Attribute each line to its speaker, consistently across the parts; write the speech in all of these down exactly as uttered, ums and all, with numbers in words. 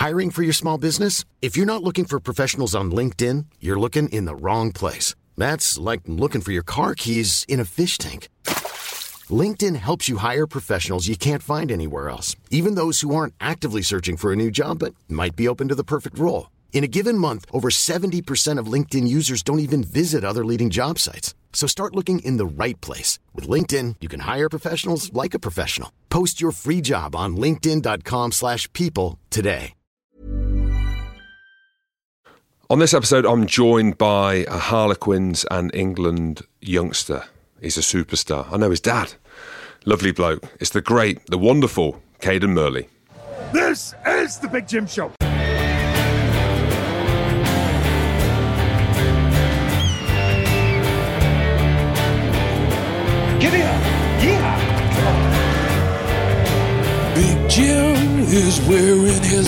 Speaker 1: Hiring for your small business? If you're not looking for professionals on LinkedIn, you're looking in the wrong place. That's like looking for your car keys in a fish tank. LinkedIn helps you hire professionals you can't find anywhere else, even those who aren't actively searching for a new job but might be open to the perfect role. In a given month, over seventy percent of LinkedIn users don't even visit other leading job sites. So start looking in the right place. With LinkedIn, you can hire professionals like a professional. Post your free job on linkedin.com slash people today.
Speaker 2: On this episode, I'm joined by a Harlequins and England youngster. He's a superstar. I know his dad. Lovely bloke. It's the great, the wonderful Caden Murley.
Speaker 3: This is the Big Jim Show.
Speaker 4: Give it up. Yeah.
Speaker 5: Big Jim is wearing his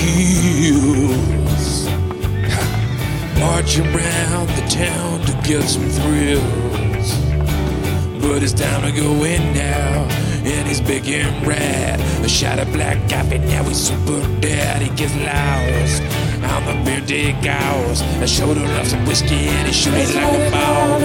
Speaker 5: heels, marching around the town to get some thrills. But it's time to go in now, and he's big and rad. A shot of black coffee, now he's super dead. He gets lost on the beer dig hours. A shoulder of some whiskey, and he shoots like a ball.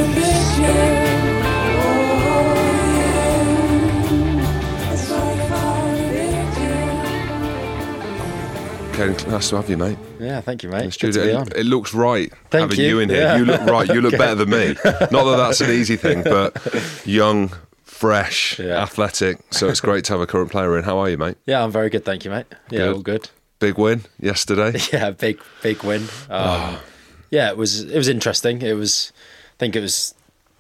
Speaker 2: Caden, nice to have you, mate.
Speaker 6: Yeah, thank you, mate.
Speaker 2: Good to be on. It, it looks right
Speaker 6: thank
Speaker 2: having
Speaker 6: you.
Speaker 2: you in here.
Speaker 6: Yeah.
Speaker 2: You look right. You look better than me. Not that that's an easy thing, but young, fresh,
Speaker 6: Yeah.
Speaker 2: athletic. So it's great to have a current player in. How are you, mate?
Speaker 6: Yeah, I'm very good, thank you, mate. Yeah,
Speaker 2: Good.
Speaker 6: all good.
Speaker 2: Big win yesterday.
Speaker 6: Yeah, big, big win. Um, yeah, it was. It was interesting. It was. I think it was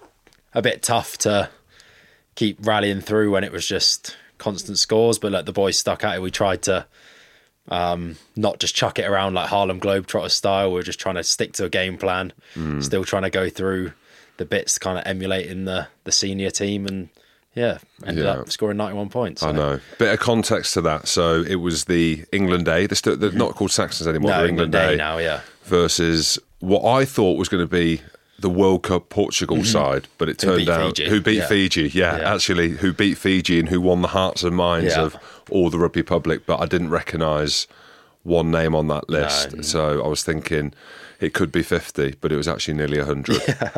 Speaker 6: a bit tough to keep rallying through when it was just constant scores. But like the boys stuck at it. We tried to. Um, not just chuck it around like Harlem Globetrotters style. We were just trying to stick to a game plan, mm. still trying to go through the bits, kind of emulating the the senior team, and yeah, ended yeah. up scoring ninety-one points. So.
Speaker 2: I know. Bit of context to that. So it was the England Day. They're, still, they're not called Saxons anymore.
Speaker 6: No,
Speaker 2: they're
Speaker 6: England,
Speaker 2: England
Speaker 6: Day,
Speaker 2: Day
Speaker 6: now, yeah.
Speaker 2: Versus what I thought was going to be the World Cup Portugal mm-hmm. side, but it turned
Speaker 6: who
Speaker 2: out
Speaker 6: Fiji.
Speaker 2: who beat
Speaker 6: yeah.
Speaker 2: Fiji. Yeah, yeah, actually, who beat Fiji and who won the hearts and minds yeah. of all the rugby public. But I didn't recognise one name on that list,
Speaker 6: no.
Speaker 2: so I was thinking it could be fifty, but it was actually nearly one hundred. Yeah.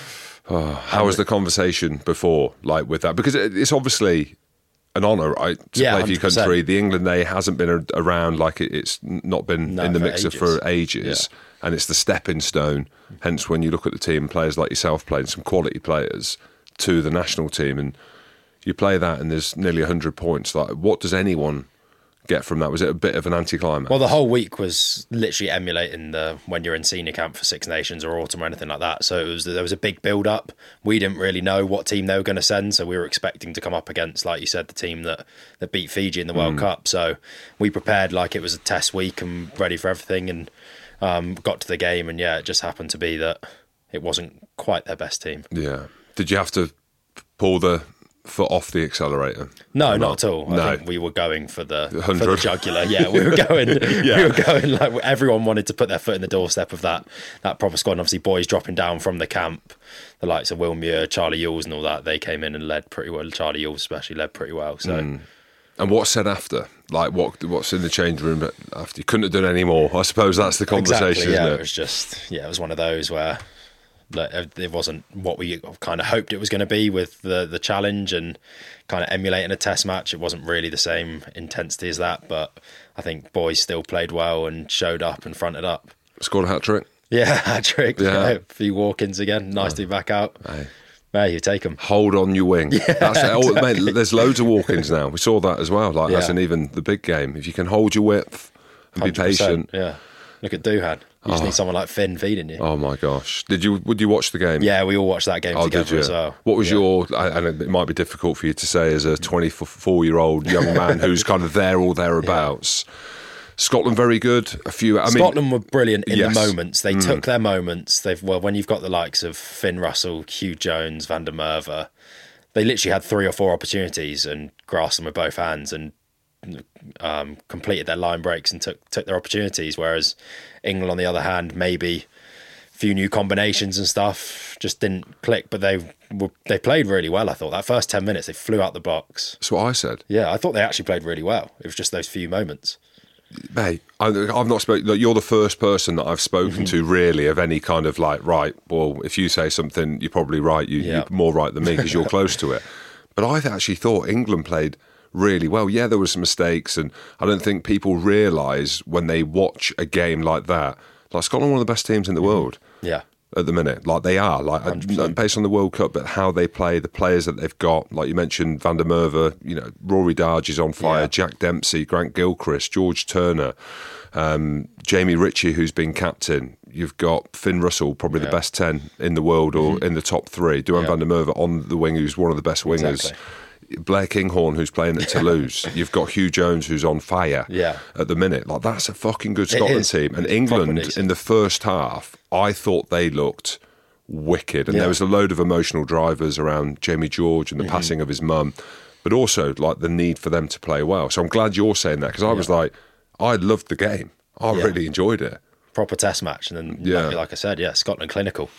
Speaker 2: Oh, how was the conversation before, like with that? Because it's obviously an honour, right, to
Speaker 6: yeah,
Speaker 2: play for your
Speaker 6: one hundred percent.
Speaker 2: country. The England Day hasn't been around, like it's not been
Speaker 6: no,
Speaker 2: in the
Speaker 6: for
Speaker 2: mixer
Speaker 6: ages.
Speaker 2: for ages, yeah. and it's the stepping stone. Hence, when you look at the team, players like yourself playing some quality players to the national team, and you play that, and there's nearly one hundred points. Like, what does anyone get from that? Was it a bit of an anticlimax?
Speaker 6: Well, the whole week was literally emulating the when you're in senior camp for Six Nations or autumn or anything like that. So it was there was a big build up. We didn't really know what team they were going to send, so we were expecting to come up against, like you said, the team that, that beat Fiji in the World mm. Cup. So we prepared like it was a test week and ready for everything, and um, got to the game, and yeah, it just happened to be that it wasn't quite their best team.
Speaker 2: Yeah. Did you have to pull the foot off the accelerator?
Speaker 6: No, not? not at all.
Speaker 2: No.
Speaker 6: I think we were going for the, for the jugular. Yeah, we were going. yeah. We were going like everyone wanted to put their foot in the doorstep of that that proper squad. And obviously, boys dropping down from the camp, the likes of Will Muir, Charlie Ewells, and all that. They came in and led pretty well. Charlie Ewells especially led pretty well. So. Mm.
Speaker 2: And what's said after? Like what? What's in the change room after? You couldn't have done any more. I suppose that's the conversation.
Speaker 6: Exactly, yeah,
Speaker 2: isn't it?
Speaker 6: It was just yeah, it was one of those where. Like, it wasn't what we kind of hoped it was going to be with the the challenge and kind of emulating a test match. It wasn't really the same intensity as that, but I think boys still played well and showed up and fronted up.
Speaker 2: Scored a hat-trick?
Speaker 6: Yeah, hat-trick.
Speaker 2: Yeah.
Speaker 6: Yeah, a few walk-ins again. Nice oh. to be back out.
Speaker 2: Hey.
Speaker 6: Hey, you take them.
Speaker 2: Hold on your wing.
Speaker 6: Yeah,
Speaker 2: That's it. Oh,
Speaker 6: exactly.
Speaker 2: mate, there's loads of walk-ins now. We saw that as well. Like,
Speaker 6: yeah.
Speaker 2: that's in even the big game. If you can hold your width and be patient.
Speaker 6: Yeah. Look at Doohan. You just oh. need someone like Finn feeding you.
Speaker 2: Oh my gosh! Did you? Would you watch the game?
Speaker 6: Yeah, we all watched that game
Speaker 2: oh,
Speaker 6: together
Speaker 2: did you?
Speaker 6: as well.
Speaker 2: What was
Speaker 6: yeah.
Speaker 2: your? And it might be difficult for you to say as a twenty-four-year-old young man who's kind of there or thereabouts. Yeah. Scotland very good. A few. I
Speaker 6: Scotland
Speaker 2: mean,
Speaker 6: were brilliant in
Speaker 2: yes.
Speaker 6: the moments. They
Speaker 2: mm.
Speaker 6: took their moments. They've well, when you've got the likes of Finn Russell, Hugh Jones, Van der Merwe, they literally had three or four opportunities and grasped them with both hands and um, completed their line breaks and took took their opportunities. Whereas England, on the other hand, maybe a few new combinations and stuff just didn't click. But they were, they played really well. I thought that first ten minutes they flew out the box.
Speaker 2: That's what I said.
Speaker 6: Yeah, I thought they actually played really well. It was just those few moments.
Speaker 2: Mate, I, I've not spoken. Like, you're the first person that I've spoken to really of any kind of like, right, well, if you say something, you're probably right. You,
Speaker 6: Yeah.
Speaker 2: You're more right than me because you're close to it. But I actually thought England played really well. Yeah, there were some mistakes, and I don't think people realise when they watch a game like that, like Scotland are one of the best teams in the world.
Speaker 6: Yeah.
Speaker 2: At the minute, like they are, like
Speaker 6: one hundred percent.
Speaker 2: based on the World Cup, but how they play, the players that they've got, like you mentioned, Van der Merwe, you know, Rory Darge is on fire,
Speaker 6: Yeah.
Speaker 2: Jack Dempsey, Grant Gilchrist, George Turner, um, Jamie Ritchie, who's been captain. You've got Finn Russell, probably
Speaker 6: Yeah.
Speaker 2: the best ten in the world, or in the top three. Duan
Speaker 6: Yeah.
Speaker 2: Van der Merwe on the wing, who's one of the best wingers.
Speaker 6: Exactly.
Speaker 2: Blair Kinghorn, who's playing at Toulouse. You've got Hugh Jones, who's on fire
Speaker 6: Yeah.
Speaker 2: at the minute. Like that's a fucking good
Speaker 6: It
Speaker 2: Scotland
Speaker 6: is.
Speaker 2: team. And
Speaker 6: Proper
Speaker 2: England
Speaker 6: decent.
Speaker 2: in the first half, I thought they looked wicked, and
Speaker 6: Yeah.
Speaker 2: there was a load of emotional drivers around Jamie George and the
Speaker 6: Mm-hmm.
Speaker 2: passing of his mum, but also like the need for them to play well. So I'm glad you're saying that, because I was like, I loved the game. I
Speaker 6: Yeah.
Speaker 2: really enjoyed it.
Speaker 6: Proper test match. And then,
Speaker 2: Yeah.
Speaker 6: like, like I said, yeah, Scotland clinical.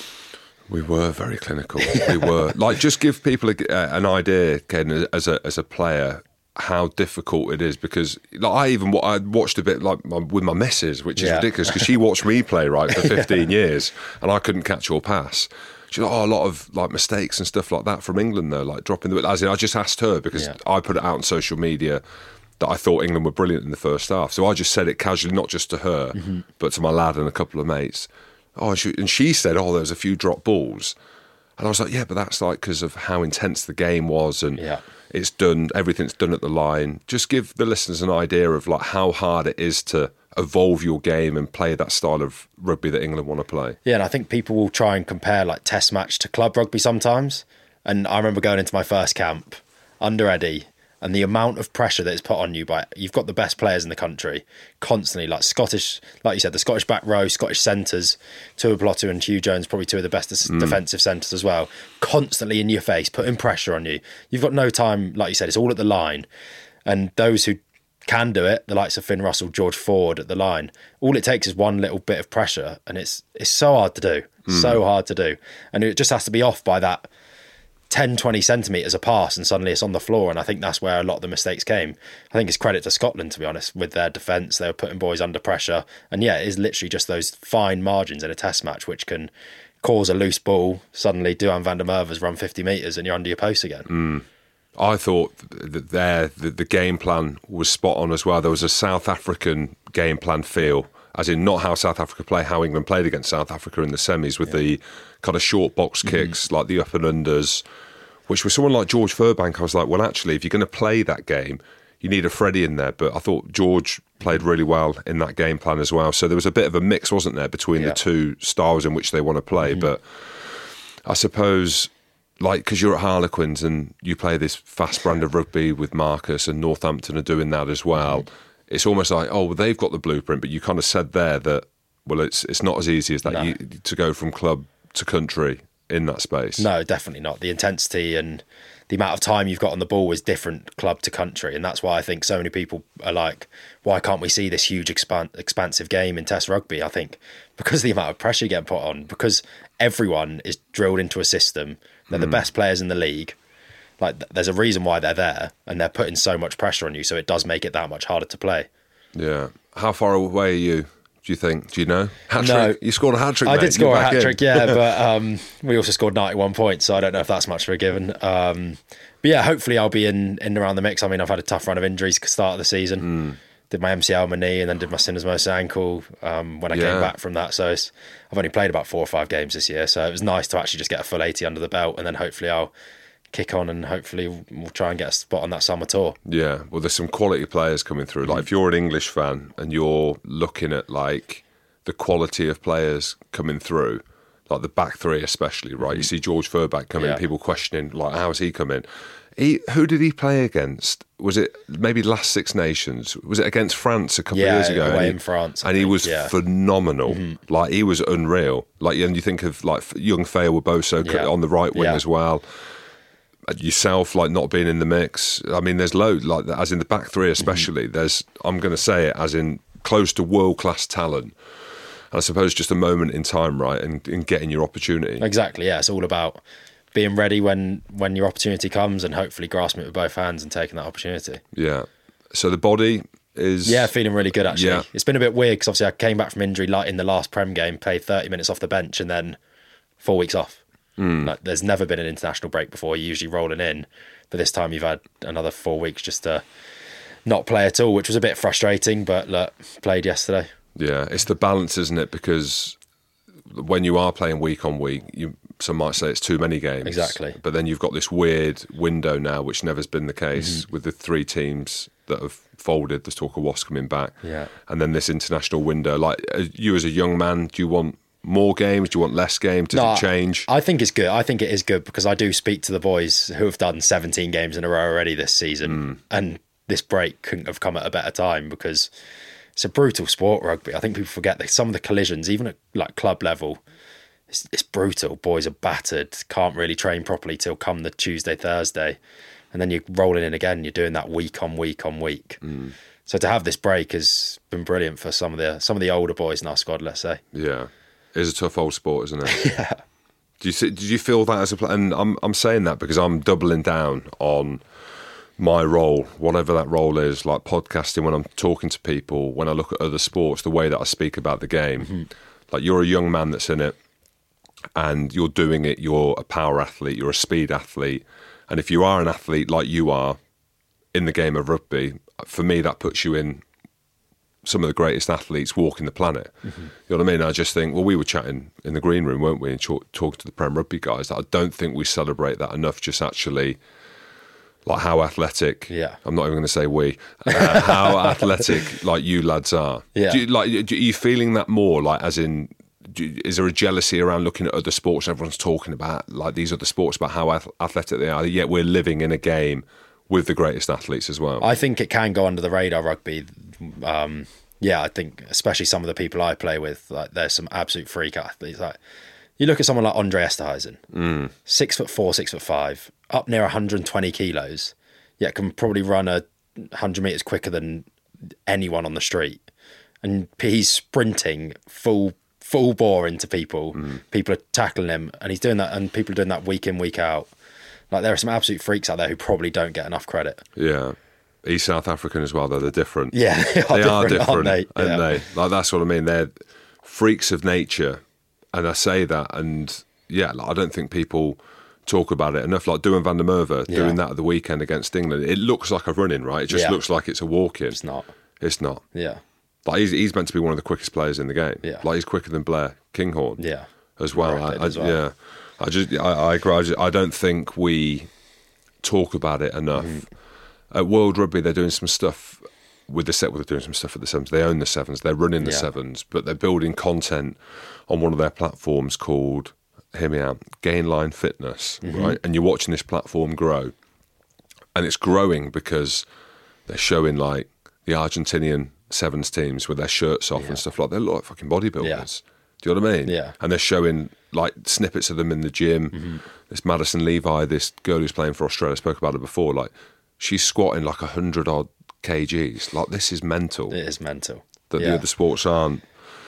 Speaker 2: We were very clinical. We were like, just give people a, uh, an idea, Ken, as a as a player, how difficult it is. Because like, I even I watched a bit like my, with my missus, which is
Speaker 6: Yeah.
Speaker 2: ridiculous because she watched me play right for fifteen years, and I couldn't catch or pass. She's like, oh, a lot of like mistakes and stuff like that from England though, like dropping the. As in, I just asked her because
Speaker 6: Yeah.
Speaker 2: I put it out on social media that I thought England were brilliant in the first half. So I just said it casually, not just to her,
Speaker 6: Mm-hmm.
Speaker 2: but to my lad and a couple of mates. Oh, and she, and she said, oh, there was a few drop balls. And I was like, yeah, but that's like because of how intense the game was, and
Speaker 6: Yeah.
Speaker 2: it's done, everything's done at the line. Just give the listeners an idea of like how hard it is to evolve your game and play that style of rugby that England want to play.
Speaker 6: Yeah, and I think people will try and compare like test match to club rugby sometimes. And I remember going into my first camp under Eddie, and the amount of pressure that is put on you by, you've got the best players in the country constantly, like Scottish, like you said, the Scottish back row, Scottish centres, Tuipulotu and Hugh Jones, probably two of the best
Speaker 2: Mm.
Speaker 6: defensive centres as well, constantly in your face, putting pressure on you. You've got no time, like you said, it's all at the line. And those who can do it, the likes of Finn Russell, George Ford at the line, all it takes is one little bit of pressure, and it's it's so hard to do, so hard to do. And it just has to be off by that ten, twenty centimetres a pass, and suddenly it's on the floor. And I think that's where a lot of the mistakes came. I think it's credit to Scotland, to be honest, with their defence. They were putting boys under pressure. And yeah, it is literally just those fine margins in a test match which can cause a loose ball. Suddenly Duan Van der Merwe's run fifty metres and you're under your post again.
Speaker 2: I thought that there the, the game plan was spot on as well. There was a South African game plan feel, as in not how South Africa play, how England played against South Africa in the semis with the kind of short box kicks, like the up and unders, which was someone like George Furbank. I was like, well, actually, if you're going to play that game, you need a Freddie in there. But I thought George played really well in that game plan as well. So there was a bit of a mix, wasn't there, between
Speaker 6: Yeah.
Speaker 2: the two styles in which they want to play. But I suppose, like, because you're at Harlequins and you play this fast brand of rugby with Marcus, and Northampton are doing that as well, it's almost like, oh, well, they've got the blueprint. But you kind of said there that, well, it's it's not as easy as that
Speaker 6: No.
Speaker 2: you, to go from club to country in that space.
Speaker 6: No, definitely not. The intensity and the amount of time you've got on the ball is different club to country. And that's why I think so many people are like, why can't we see this huge expan- expansive game in Test rugby? I think because of the amount of pressure getting put on, because everyone is drilled into a system. They're the best players in the league. Like, th- there's a reason why they're there, and they're putting so much pressure on you. So it does make it that much harder to play.
Speaker 2: Yeah. How far away are you, do you think? Do you know? Hat
Speaker 6: No.
Speaker 2: trick? You scored a hat trick,
Speaker 6: I
Speaker 2: mate.
Speaker 6: did score
Speaker 2: You're
Speaker 6: a
Speaker 2: back
Speaker 6: hat
Speaker 2: in.
Speaker 6: trick, yeah, but um, we also scored ninety-one points, so I don't know if that's much for a given. Um, but yeah, hopefully I'll be in, in and around the mix. I mean, I've had a tough run of injuries at the start of the season.
Speaker 2: Mm.
Speaker 6: Did my M C L on my knee and then did my syndesmosis ankle um, when I
Speaker 2: Yeah.
Speaker 6: came back from that. So it's, I've only played about four or five games this year, so it was nice to actually just get a full eighty under the belt, and then hopefully I'll kick on and hopefully we'll try and get a spot on that summer tour.
Speaker 2: Yeah, well, there's some quality players coming through. Like, if you're an English fan and you're looking at like the quality of players coming through, like the back three especially, right? You see George Furbank coming,
Speaker 6: Yeah.
Speaker 2: people questioning like, how's he coming? He, who did he play against? Was it maybe last Six Nations? Was it against France a couple
Speaker 6: Yeah,
Speaker 2: of years ago?
Speaker 6: away
Speaker 2: And he-
Speaker 6: in France, I
Speaker 2: and he
Speaker 6: think,
Speaker 2: was
Speaker 6: yeah.
Speaker 2: phenomenal. Like, he was unreal. Like, and you think of like young Feo Woboso
Speaker 6: Yeah.
Speaker 2: on the right wing
Speaker 6: Yeah.
Speaker 2: as well. Yourself, like, not being in the mix. I mean, there's loads, like, as in the back three especially, there's, I'm going to say it, as in close to world-class talent. And I suppose just a moment in time, right, and, and getting your opportunity.
Speaker 6: Exactly, yeah. It's all about being ready when, when your opportunity comes and hopefully grasping it with both hands and taking that opportunity.
Speaker 2: Yeah. So the body, is...
Speaker 6: Yeah, feeling really good, actually.
Speaker 2: Yeah.
Speaker 6: It's been a bit weird because obviously I came back from injury like in the last Prem game, played thirty minutes off the bench and then four weeks off. Mm. Like, there's never been an international break before. You're usually rolling in. But this time you've had another four weeks just to not play at all, which was a bit frustrating, but look, played yesterday.
Speaker 2: Yeah, it's the balance, isn't it? Because when you are playing week on week, you some might say it's too many games.
Speaker 6: Exactly.
Speaker 2: But then you've got this weird window now, which never's been the case,
Speaker 6: Mm-hmm.
Speaker 2: with the three teams that have folded. There's talk of Wasps coming back.
Speaker 6: Yeah.
Speaker 2: And then this international window. Like, you as a young man, do you want more games? Do you want less games? Does
Speaker 6: No,
Speaker 2: it change?
Speaker 6: I think it's good. I think it is good because I do speak to the boys who have done seventeen games in a row already this season.
Speaker 2: Mm.
Speaker 6: And this break couldn't have come at a better time because it's a brutal sport, rugby. I think people forget that some of the collisions, even at like club level, it's, it's brutal. Boys are battered, can't really train properly till come the Tuesday, Thursday. And then you're rolling in again. You're doing that week on week on week.
Speaker 2: Mm.
Speaker 6: So to have this break has been brilliant for some of the some of the older boys in our squad, let's say.
Speaker 2: Yeah. It's a tough old sport, isn't it?
Speaker 6: Yeah.
Speaker 2: Do you see, did you feel that as a player? And I'm I'm saying that because I'm doubling down on my role, whatever that role is, like podcasting, when I'm talking to people, when I look at other sports, the way that I speak about the game. Mm-hmm. Like, you're a young man that's in it and you're doing it, you're a power athlete, you're a speed athlete. And if you are an athlete like you are in the game of rugby, for me, that puts you in some of the greatest athletes walking the planet. Mm-hmm. You know what I mean? I just think, well, we were chatting in the green room, weren't we, and talk, talking to the Prem Rugby guys. That I don't think we celebrate that enough, just actually, like, how athletic,
Speaker 6: yeah.
Speaker 2: I'm not even going to say we, uh, how athletic, like, you lads are.
Speaker 6: Yeah.
Speaker 2: Do you, like, do, are you feeling that more, like, as in, do, is there a jealousy around looking at other sports and everyone's talking about, like, these other sports, about how ath- athletic they are, yet we're living in a game with the greatest athletes as well?
Speaker 6: I think it can go under the radar, rugby. Um, yeah, I think especially some of the people I play with, like, there's some absolute freak athletes. Like, you look at someone like Andre Esterhuizen, mm. six foot four, six foot five, up near one hundred twenty kilos, yet can probably run a hundred meters quicker than anyone on the street, and he's sprinting full full bore into people. Mm. People are tackling him, and he's doing that, and people are doing that week in, week out. Like, there are some absolute freaks out there who probably don't get enough credit.
Speaker 2: Yeah. He's South African as well, though. They're different.
Speaker 6: Yeah, they are
Speaker 2: they
Speaker 6: different,
Speaker 2: are different,
Speaker 6: aren't they?
Speaker 2: aren't
Speaker 6: Yeah.
Speaker 2: they? Like, that's what I mean. They're freaks of nature, and I say that, and yeah, like, I don't think people talk about it enough. Like Duan van der Merwe
Speaker 6: Yeah.
Speaker 2: doing that at the weekend against England. It looks like a run-in, right? It just
Speaker 6: Yeah.
Speaker 2: looks like it's a walk-in.
Speaker 6: It's not.
Speaker 2: It's not.
Speaker 6: Yeah.
Speaker 2: Like, he's, he's meant to be one of the quickest players in the game.
Speaker 6: Yeah.
Speaker 2: Like, he's quicker than Blair Kinghorn.
Speaker 6: Yeah.
Speaker 2: As well. I, I,
Speaker 6: as well.
Speaker 2: Yeah. I just, I, I agree. I, just, I don't think we talk about it enough. Mm. At World Rugby, they're doing some stuff with the set. Well, they're doing some stuff at the sevens. They own the sevens. They're running the
Speaker 6: Yeah.
Speaker 2: sevens, but they're building content on one of their platforms called, hear me out, Gainline Fitness, mm-hmm. right? And you're watching this platform grow, and it's growing because they're showing, like, the Argentinian sevens teams with their shirts off
Speaker 6: Yeah.
Speaker 2: and stuff like that. They look like fucking bodybuilders.
Speaker 6: Yeah.
Speaker 2: Do you know what I mean?
Speaker 6: Yeah.
Speaker 2: And they're showing, like, snippets of them in the gym. Mm-hmm. This Madison Levi, this girl who's playing for Australia, I spoke about her before, like, she's squatting like a hundred odd kgs. Like, this is mental.
Speaker 6: It is mental.
Speaker 2: That
Speaker 6: Yeah.
Speaker 2: the other sports aren't.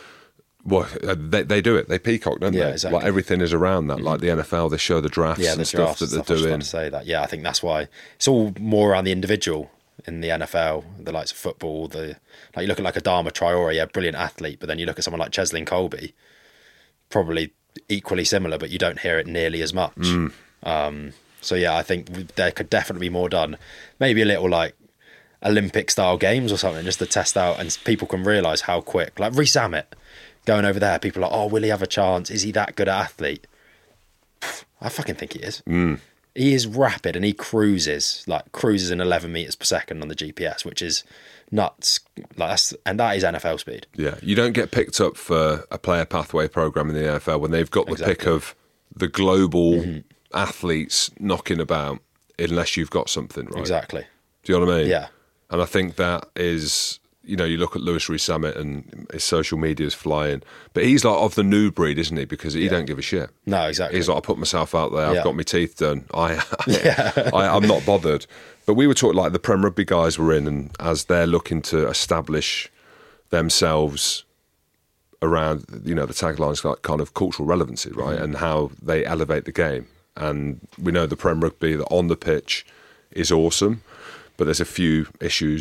Speaker 2: Well, they they do it. They peacock, don't
Speaker 6: Yeah,
Speaker 2: they?
Speaker 6: exactly.
Speaker 2: Like, everything is around that. Like the N F L, they show the drafts
Speaker 6: Yeah,
Speaker 2: and
Speaker 6: the
Speaker 2: stuff
Speaker 6: drafts
Speaker 2: that
Speaker 6: and
Speaker 2: they're
Speaker 6: stuff. I was
Speaker 2: doing.
Speaker 6: trying to say that. Yeah, I think that's why it's all more around the individual in the N F L. The likes of football, the like you look at like Adama Traore, yeah, brilliant athlete, but then you look at someone like Cheslin Colby, probably equally similar, but you don't hear it nearly as much.
Speaker 2: Mm.
Speaker 6: Um, so yeah, I think there could definitely be more done. Maybe a little like Olympic style games or something, just to test out, and people can realise how quick. Like Reece Ammett going over there, people are like, oh, will he have a chance? Is he that good an athlete? I fucking think he is.
Speaker 2: Mm.
Speaker 6: He is rapid and he cruises, like cruises in eleven metres per second on the G P S, which is nuts. Like that's, and that is N F L speed.
Speaker 2: Yeah, you don't get picked up for a player pathway program in the N F L when they've got the
Speaker 6: Exactly.
Speaker 2: pick of the global
Speaker 6: Mm-hmm.
Speaker 2: athletes knocking about, unless you've got something, right?
Speaker 6: Exactly.
Speaker 2: Do you know what I mean?
Speaker 6: Yeah.
Speaker 2: And I think that is, you know, you look at Lewis Rees Summit and his social media is flying, but he's like of the new breed, isn't he? Because he
Speaker 6: Yeah.
Speaker 2: don't give a shit.
Speaker 6: No, exactly.
Speaker 2: He's like, I put myself out there. I've
Speaker 6: Yeah.
Speaker 2: got my teeth done. I, I, I, I'm not bothered. But we were talking, like the Prem Rugby guys were in, and as they're looking to establish themselves around, you know, the taglines like kind of cultural relevancy, right,
Speaker 6: Mm-hmm.
Speaker 2: and how they elevate the game. And we know the Prem Rugby that on the pitch is awesome, but there's a few issues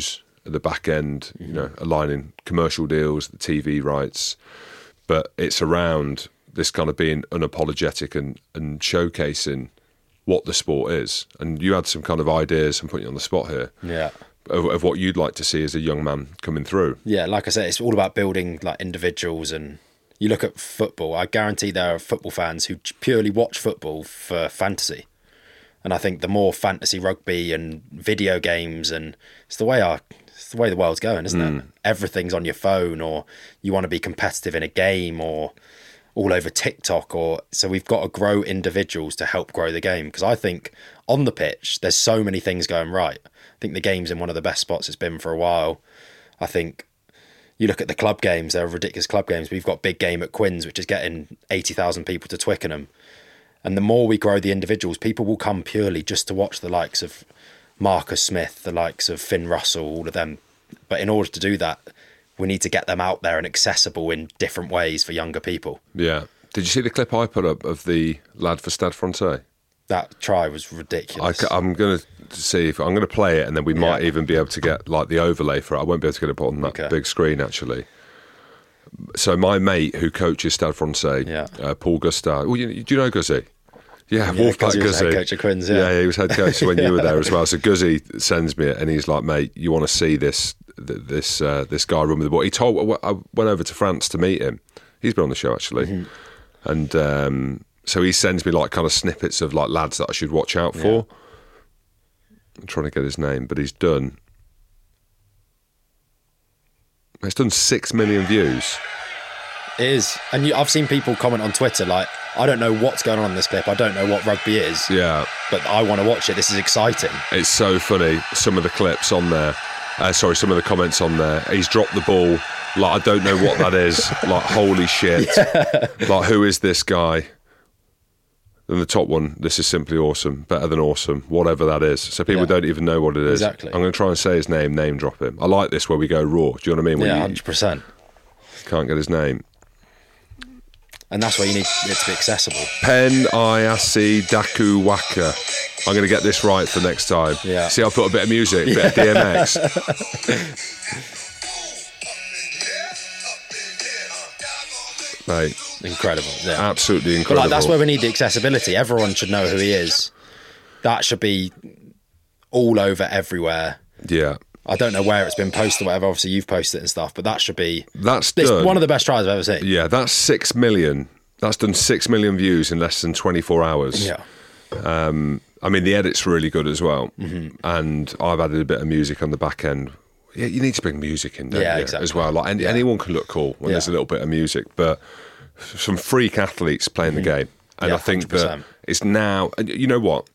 Speaker 2: at the back end, you know, aligning commercial deals, the T V rights, but it's around this kind of being unapologetic and, and showcasing what the sport is. And you had some kind of ideas, I'm putting you on the spot here,
Speaker 6: Yeah.
Speaker 2: of, of what you'd like to see as a young man coming through.
Speaker 6: Yeah, like I said, it's all about building like individuals. And you look at football, I guarantee there are football fans who purely watch football for fantasy. And I think the more fantasy rugby and video games, and it's the way our it's the way the world's going, isn't mm. it? Everything's on your phone, or you want to be competitive in a game, or all over TikTok, or so we've got to grow individuals to help grow the game. Because I think on the pitch, there's so many things going right. I think the game's in one of the best spots it's been for a while. I think you look at the club games, they're ridiculous club games. We've got Big Game at Quins, which is getting eighty thousand people to Twickenham. And the more we grow the individuals, people will come purely just to watch the likes of Marcus Smith, the likes of Finn Russell, all of them. But in order to do that, we need to get them out there and accessible in different ways for younger people.
Speaker 2: Yeah. Did you see the clip I put up of the lad for Stade Francais?
Speaker 6: That try was ridiculous.
Speaker 2: I, I'm going to see if I'm going to play it, and then we might
Speaker 6: Yeah.
Speaker 2: even be able to get like the overlay for it. I won't be able to get it put on that
Speaker 6: Okay.
Speaker 2: big screen actually. So my mate who coaches Stade Francais,
Speaker 6: Yeah.
Speaker 2: uh, Paul Gustard. Well, you, do you know Guzzy? Yeah,
Speaker 6: Yeah,
Speaker 2: Wolfpack
Speaker 6: 'cause he was
Speaker 2: Guzzy.
Speaker 6: head coach at Quins, yeah.
Speaker 2: yeah, he was head coach when you were there as well. So Guzzy sends me it, and he's like, "Mate, you want to see this th- this uh, this guy run with the ball?" He told I went over to France to meet him. He's been on the show actually, mm-hmm. and um, so he sends me like kind of snippets of like lads that I should watch out for. Yeah. I'm trying to get his name, but he's done. It's done six million views.
Speaker 6: It is. And you, I've seen people comment on Twitter like, I don't know what's going on in this clip. I don't know what rugby is.
Speaker 2: Yeah.
Speaker 6: But I want to watch it. This is exciting.
Speaker 2: It's so funny. Some of the clips on there, uh, sorry, some of the comments on there. He's dropped the ball. Like, I don't know what that is. Like, holy shit. Yeah. Like, who is this guy? And the top one, this is simply awesome. Better than awesome. Whatever that is. So people yeah. don't even know what it is.
Speaker 6: Exactly.
Speaker 2: I'm going to try and say his name, name drop him. I like this where we go raw. Do you know what I mean? When
Speaker 6: yeah,
Speaker 2: you
Speaker 6: one hundred percent.
Speaker 2: Can't get his name.
Speaker 6: And that's why you need it to be accessible.
Speaker 2: Pen Ayasi Daku Waka. I'm going to get this right for next time.
Speaker 6: Yeah.
Speaker 2: See, I put a bit of music, a bit of D M X. Mate.
Speaker 6: Incredible. Yeah.
Speaker 2: Absolutely incredible.
Speaker 6: But like, that's where we need the accessibility. Everyone should know who he is. That should be all over everywhere.
Speaker 2: Yeah.
Speaker 6: I don't know where it's been posted or whatever. Obviously, you've posted it and stuff, but that should be...
Speaker 2: That's
Speaker 6: it's
Speaker 2: done.
Speaker 6: one of the best tries I've ever seen.
Speaker 2: Yeah, that's six million. That's done six million views in less than twenty-four hours.
Speaker 6: Yeah.
Speaker 2: Um, I mean, the edit's really good as well.
Speaker 6: Mm-hmm.
Speaker 2: And I've added a bit of music on the back end. Yeah, you need to bring music in, don't
Speaker 6: yeah,
Speaker 2: you?
Speaker 6: Exactly.
Speaker 2: As well. Like any,
Speaker 6: yeah.
Speaker 2: anyone can look cool when yeah. there's a little bit of music, but some freak athletes playing mm-hmm. the game. And yeah, I think one hundred percent. That it's now... And you know what?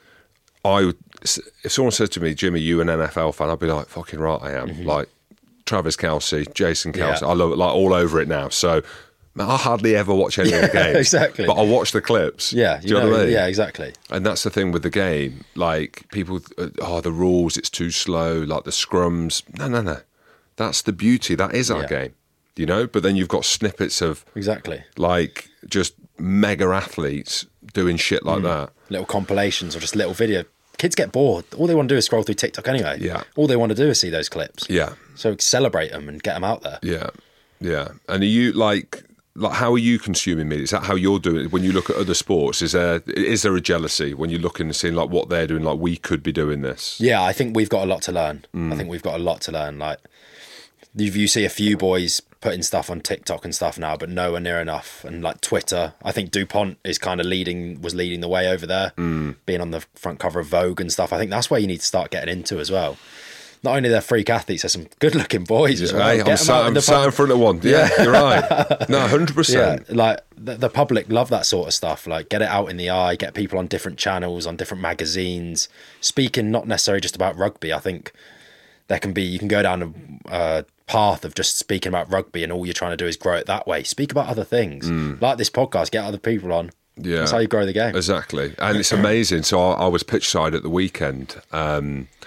Speaker 2: I would... If someone said to me, Jimmy, you an N F L fan, I'd be like, fucking right, I am. Mm-hmm. Like Travis Kelce, Jason Kelce, yeah. I love it, like all over it now. So man, I hardly ever watch any
Speaker 6: yeah,
Speaker 2: of the games.
Speaker 6: Exactly.
Speaker 2: But I watch the clips.
Speaker 6: Yeah,
Speaker 2: do you know, know what I mean?
Speaker 6: Yeah, exactly.
Speaker 2: And that's the thing with the game. Like people, oh, the rules, it's too slow. Like the scrums. No, no, no. That's the beauty. That is our yeah. game. You know. But then you've got snippets of
Speaker 6: exactly
Speaker 2: like just mega athletes doing shit like mm. that.
Speaker 6: Little compilations or just little video. Kids get bored. All they want to do is scroll through TikTok anyway.
Speaker 2: Yeah.
Speaker 6: All they want to do is see those clips.
Speaker 2: Yeah.
Speaker 6: So celebrate them and get them out there.
Speaker 2: Yeah. Yeah. And are you like, like, how are you consuming media? Is that how you're doing it? When you look at other sports, is there is there a jealousy when you look and seeing like what they're doing? Like we could be doing this.
Speaker 6: Yeah, I think we've got a lot to learn.
Speaker 2: Mm.
Speaker 6: I think we've got a lot to learn. Like, you, you see a few boys putting stuff on TikTok and stuff now, but nowhere near enough. And like Twitter, I think DuPont is kind of leading, was leading the way over there,
Speaker 2: mm.
Speaker 6: being on the front cover of Vogue and stuff. I think that's where you need to start getting into as well. Not only they're freak athletes, they're some good-looking boys as well.
Speaker 2: Hey, I'm, sat, I'm in, sat in front of one. Yeah, yeah. You're right. No, one hundred percent.
Speaker 6: Yeah, like the, the public love that sort of stuff. Like, get it out in the eye, get people on different channels, on different magazines, speaking not necessarily just about rugby. I think there can be, you can go down a uh, path of just speaking about rugby and all you're trying to do is grow it that way. Speak about other things.
Speaker 2: Mm.
Speaker 6: Like this podcast, get other people on.
Speaker 2: Yeah.
Speaker 6: That's how you grow the game.
Speaker 2: Exactly. And it's amazing. So I, I was pitch side at the weekend um,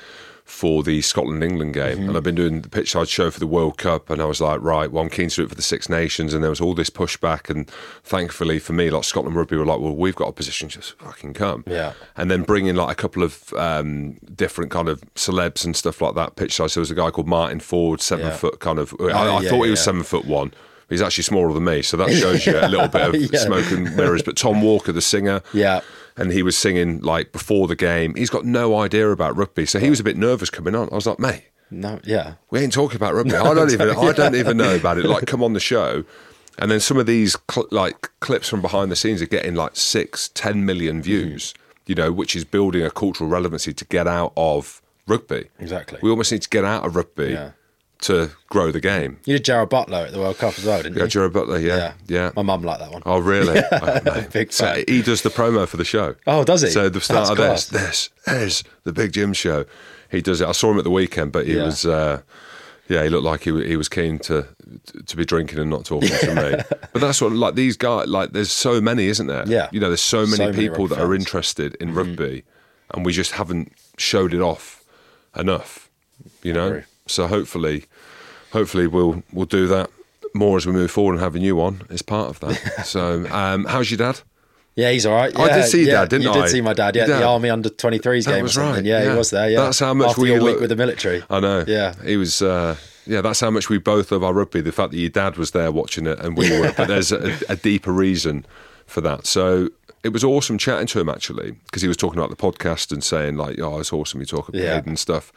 Speaker 2: for the Scotland-England game.
Speaker 6: Mm-hmm.
Speaker 2: And I've been doing the pitch side show for the World Cup, and I was like, right, well, I'm keen to do it for the Six Nations, and there was all this pushback, and thankfully for me, like Scotland Rugby were like, well, we've got a position, just fucking come.
Speaker 6: Yeah.
Speaker 2: And then bring in like a couple of um, different kind of celebs and stuff like that pitch side. So there was a guy called Martin Ford, seven
Speaker 6: Yeah.
Speaker 2: foot kind of, I,
Speaker 6: Oh,
Speaker 2: I
Speaker 6: yeah,
Speaker 2: thought he was
Speaker 6: yeah.
Speaker 2: seven foot one. He's actually smaller than me, so that shows you a little bit of
Speaker 6: Yeah.
Speaker 2: smoke and mirrors. But Tom Walker, the singer,
Speaker 6: Yeah.
Speaker 2: and he was singing like before the game. He's got no idea about rugby, so he was a bit nervous coming on. I was like, mate,
Speaker 6: No, yeah.
Speaker 2: we ain't talking about rugby. I don't even, I don't even know about it. Like, come on the show. And then some of these cl- like clips from behind the scenes are getting like six, ten million views. You know, which is building a cultural relevancy to get out of rugby.
Speaker 6: Exactly.
Speaker 2: We almost need to get out of rugby
Speaker 6: Yeah.
Speaker 2: to grow the game.
Speaker 6: You did Gerald Butler at the World Cup as well, didn't
Speaker 2: Yeah,
Speaker 6: you?
Speaker 2: Jared Butler, yeah, yeah.
Speaker 6: My mum liked that one.
Speaker 2: Oh, really? Oh, mate.
Speaker 6: Big
Speaker 2: So
Speaker 6: fan.
Speaker 2: he does the promo for the show.
Speaker 6: Oh, does he?
Speaker 2: So the start
Speaker 6: That's
Speaker 2: of
Speaker 6: class.
Speaker 2: this, this is the Big Jim show. He does it. I saw him at the weekend, but he
Speaker 6: Yeah.
Speaker 2: was, uh, yeah, he looked like he, wa- he was keen to to be drinking and not talking to me. But that's what, like these guys, like there's so many, isn't there?
Speaker 6: Yeah.
Speaker 2: You know, there's so many
Speaker 6: So many
Speaker 2: people
Speaker 6: rugby
Speaker 2: that are
Speaker 6: fans.
Speaker 2: interested in rugby, and we just haven't showed it off enough. You know,
Speaker 6: agree.
Speaker 2: so hopefully, hopefully we'll we'll do that more as we move forward and have a new one as part of that. So, um, how's your dad?
Speaker 6: Yeah, he's all right.
Speaker 2: I
Speaker 6: Yeah,
Speaker 2: did see
Speaker 6: yeah,
Speaker 2: Dad, didn't
Speaker 6: you
Speaker 2: I?
Speaker 6: You did see my dad, yeah,
Speaker 2: Your
Speaker 6: at
Speaker 2: dad?
Speaker 6: the Army under twenty-threes
Speaker 2: That
Speaker 6: game
Speaker 2: was
Speaker 6: or something.
Speaker 2: right,
Speaker 6: Yeah,
Speaker 2: yeah.
Speaker 6: he was there, yeah.
Speaker 2: That's how much
Speaker 6: After
Speaker 2: we
Speaker 6: your
Speaker 2: look-
Speaker 6: week with the military.
Speaker 2: I know.
Speaker 6: Yeah.
Speaker 2: He was, uh, yeah, that's how much we both love our rugby. The fact that your dad was there watching it and we were, but there's a, a deeper reason for that. So it was awesome chatting to him actually, because he was talking about the podcast and saying like, oh, it's awesome you talk about
Speaker 6: Yeah.
Speaker 2: it and stuff.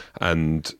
Speaker 2: And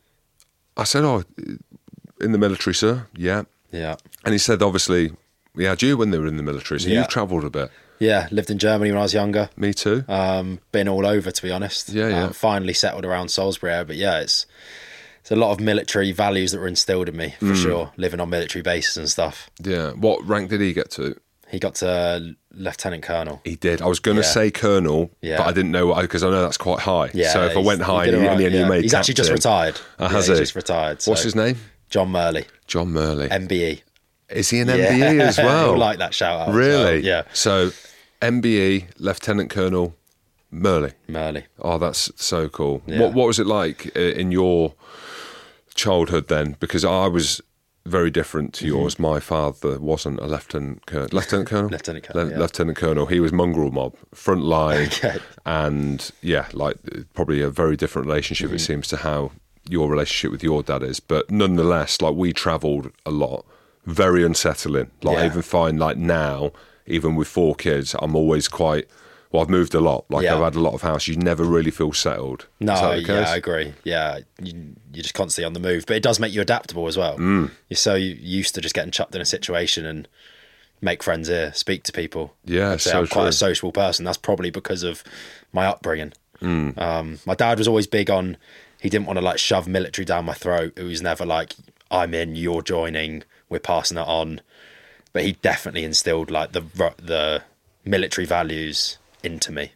Speaker 2: I said, oh, in the military, sir? Yeah.
Speaker 6: Yeah.
Speaker 2: And he said, obviously, we had you when they were in the military, so
Speaker 6: Yeah.
Speaker 2: you've travelled a bit.
Speaker 6: Yeah, lived in Germany when I was younger.
Speaker 2: Me too.
Speaker 6: Um, been all over, to be honest.
Speaker 2: Yeah, yeah.
Speaker 6: Um, finally settled around Salisbury area, but yeah, it's it's a lot of military values that were instilled in me, for
Speaker 2: Mm.
Speaker 6: sure, living on military bases and stuff.
Speaker 2: Yeah. What rank did he get to?
Speaker 6: He got to Lieutenant Colonel.
Speaker 2: He did. I was going to
Speaker 6: Yeah.
Speaker 2: say Colonel,
Speaker 6: Yeah.
Speaker 2: but I didn't know because I know that's quite high.
Speaker 6: Yeah,
Speaker 2: so if I
Speaker 6: he's-
Speaker 2: went
Speaker 6: he
Speaker 2: high
Speaker 6: did
Speaker 2: and
Speaker 6: all
Speaker 2: he,
Speaker 6: right,
Speaker 2: and he
Speaker 6: yeah.
Speaker 2: made
Speaker 6: He's actually just
Speaker 2: captain-
Speaker 6: retired.
Speaker 2: Oh,
Speaker 6: Yeah,
Speaker 2: has
Speaker 6: he's
Speaker 2: he?
Speaker 6: just retired. So.
Speaker 2: What's his name?
Speaker 6: John Murley,
Speaker 2: John Murley.
Speaker 6: M B E.
Speaker 2: Is he an
Speaker 6: Yeah.
Speaker 2: M B E as well?
Speaker 6: I like that shout out. as
Speaker 2: Really?
Speaker 6: well. Yeah,
Speaker 2: So M B E, Lieutenant Colonel Murley.
Speaker 6: Murley.
Speaker 2: Oh, that's so cool.
Speaker 6: Yeah.
Speaker 2: What What was it like uh, in your childhood then? Because I was very different to yours.
Speaker 6: Mm-hmm.
Speaker 2: My father wasn't a lieutenant colonel. Lieutenant colonel.
Speaker 6: Lieutenant colonel,
Speaker 2: Le-
Speaker 6: yeah.
Speaker 2: Lieutenant colonel. He was mongrel mob, front line,
Speaker 6: Okay.
Speaker 2: and yeah, like probably a very different relationship.
Speaker 6: Mm-hmm.
Speaker 2: It seems to how your relationship with your dad is, but nonetheless, like we travelled a lot. Very unsettling. Like I
Speaker 6: Yeah.
Speaker 2: even find like now, even with four kids, I'm always quite. Well, I've moved a lot. Like
Speaker 6: Yeah.
Speaker 2: I've had a lot of house. You never really feel settled.
Speaker 6: No,
Speaker 2: Is that the
Speaker 6: yeah,
Speaker 2: case?
Speaker 6: I agree. Yeah, you, you're just constantly on the move, but it does make you adaptable as well.
Speaker 2: Mm.
Speaker 6: You're so used to just getting chucked in a situation and make friends here, speak to people.
Speaker 2: Yeah,
Speaker 6: I'd say
Speaker 2: so
Speaker 6: I'm quite
Speaker 2: true.
Speaker 6: a sociable person. That's probably because of my upbringing.
Speaker 2: Mm.
Speaker 6: Um, my dad was always big on. He didn't want to like shove military down my throat. It was never like I'm in, you're joining, we're passing it on. But he definitely instilled like the the military values into me.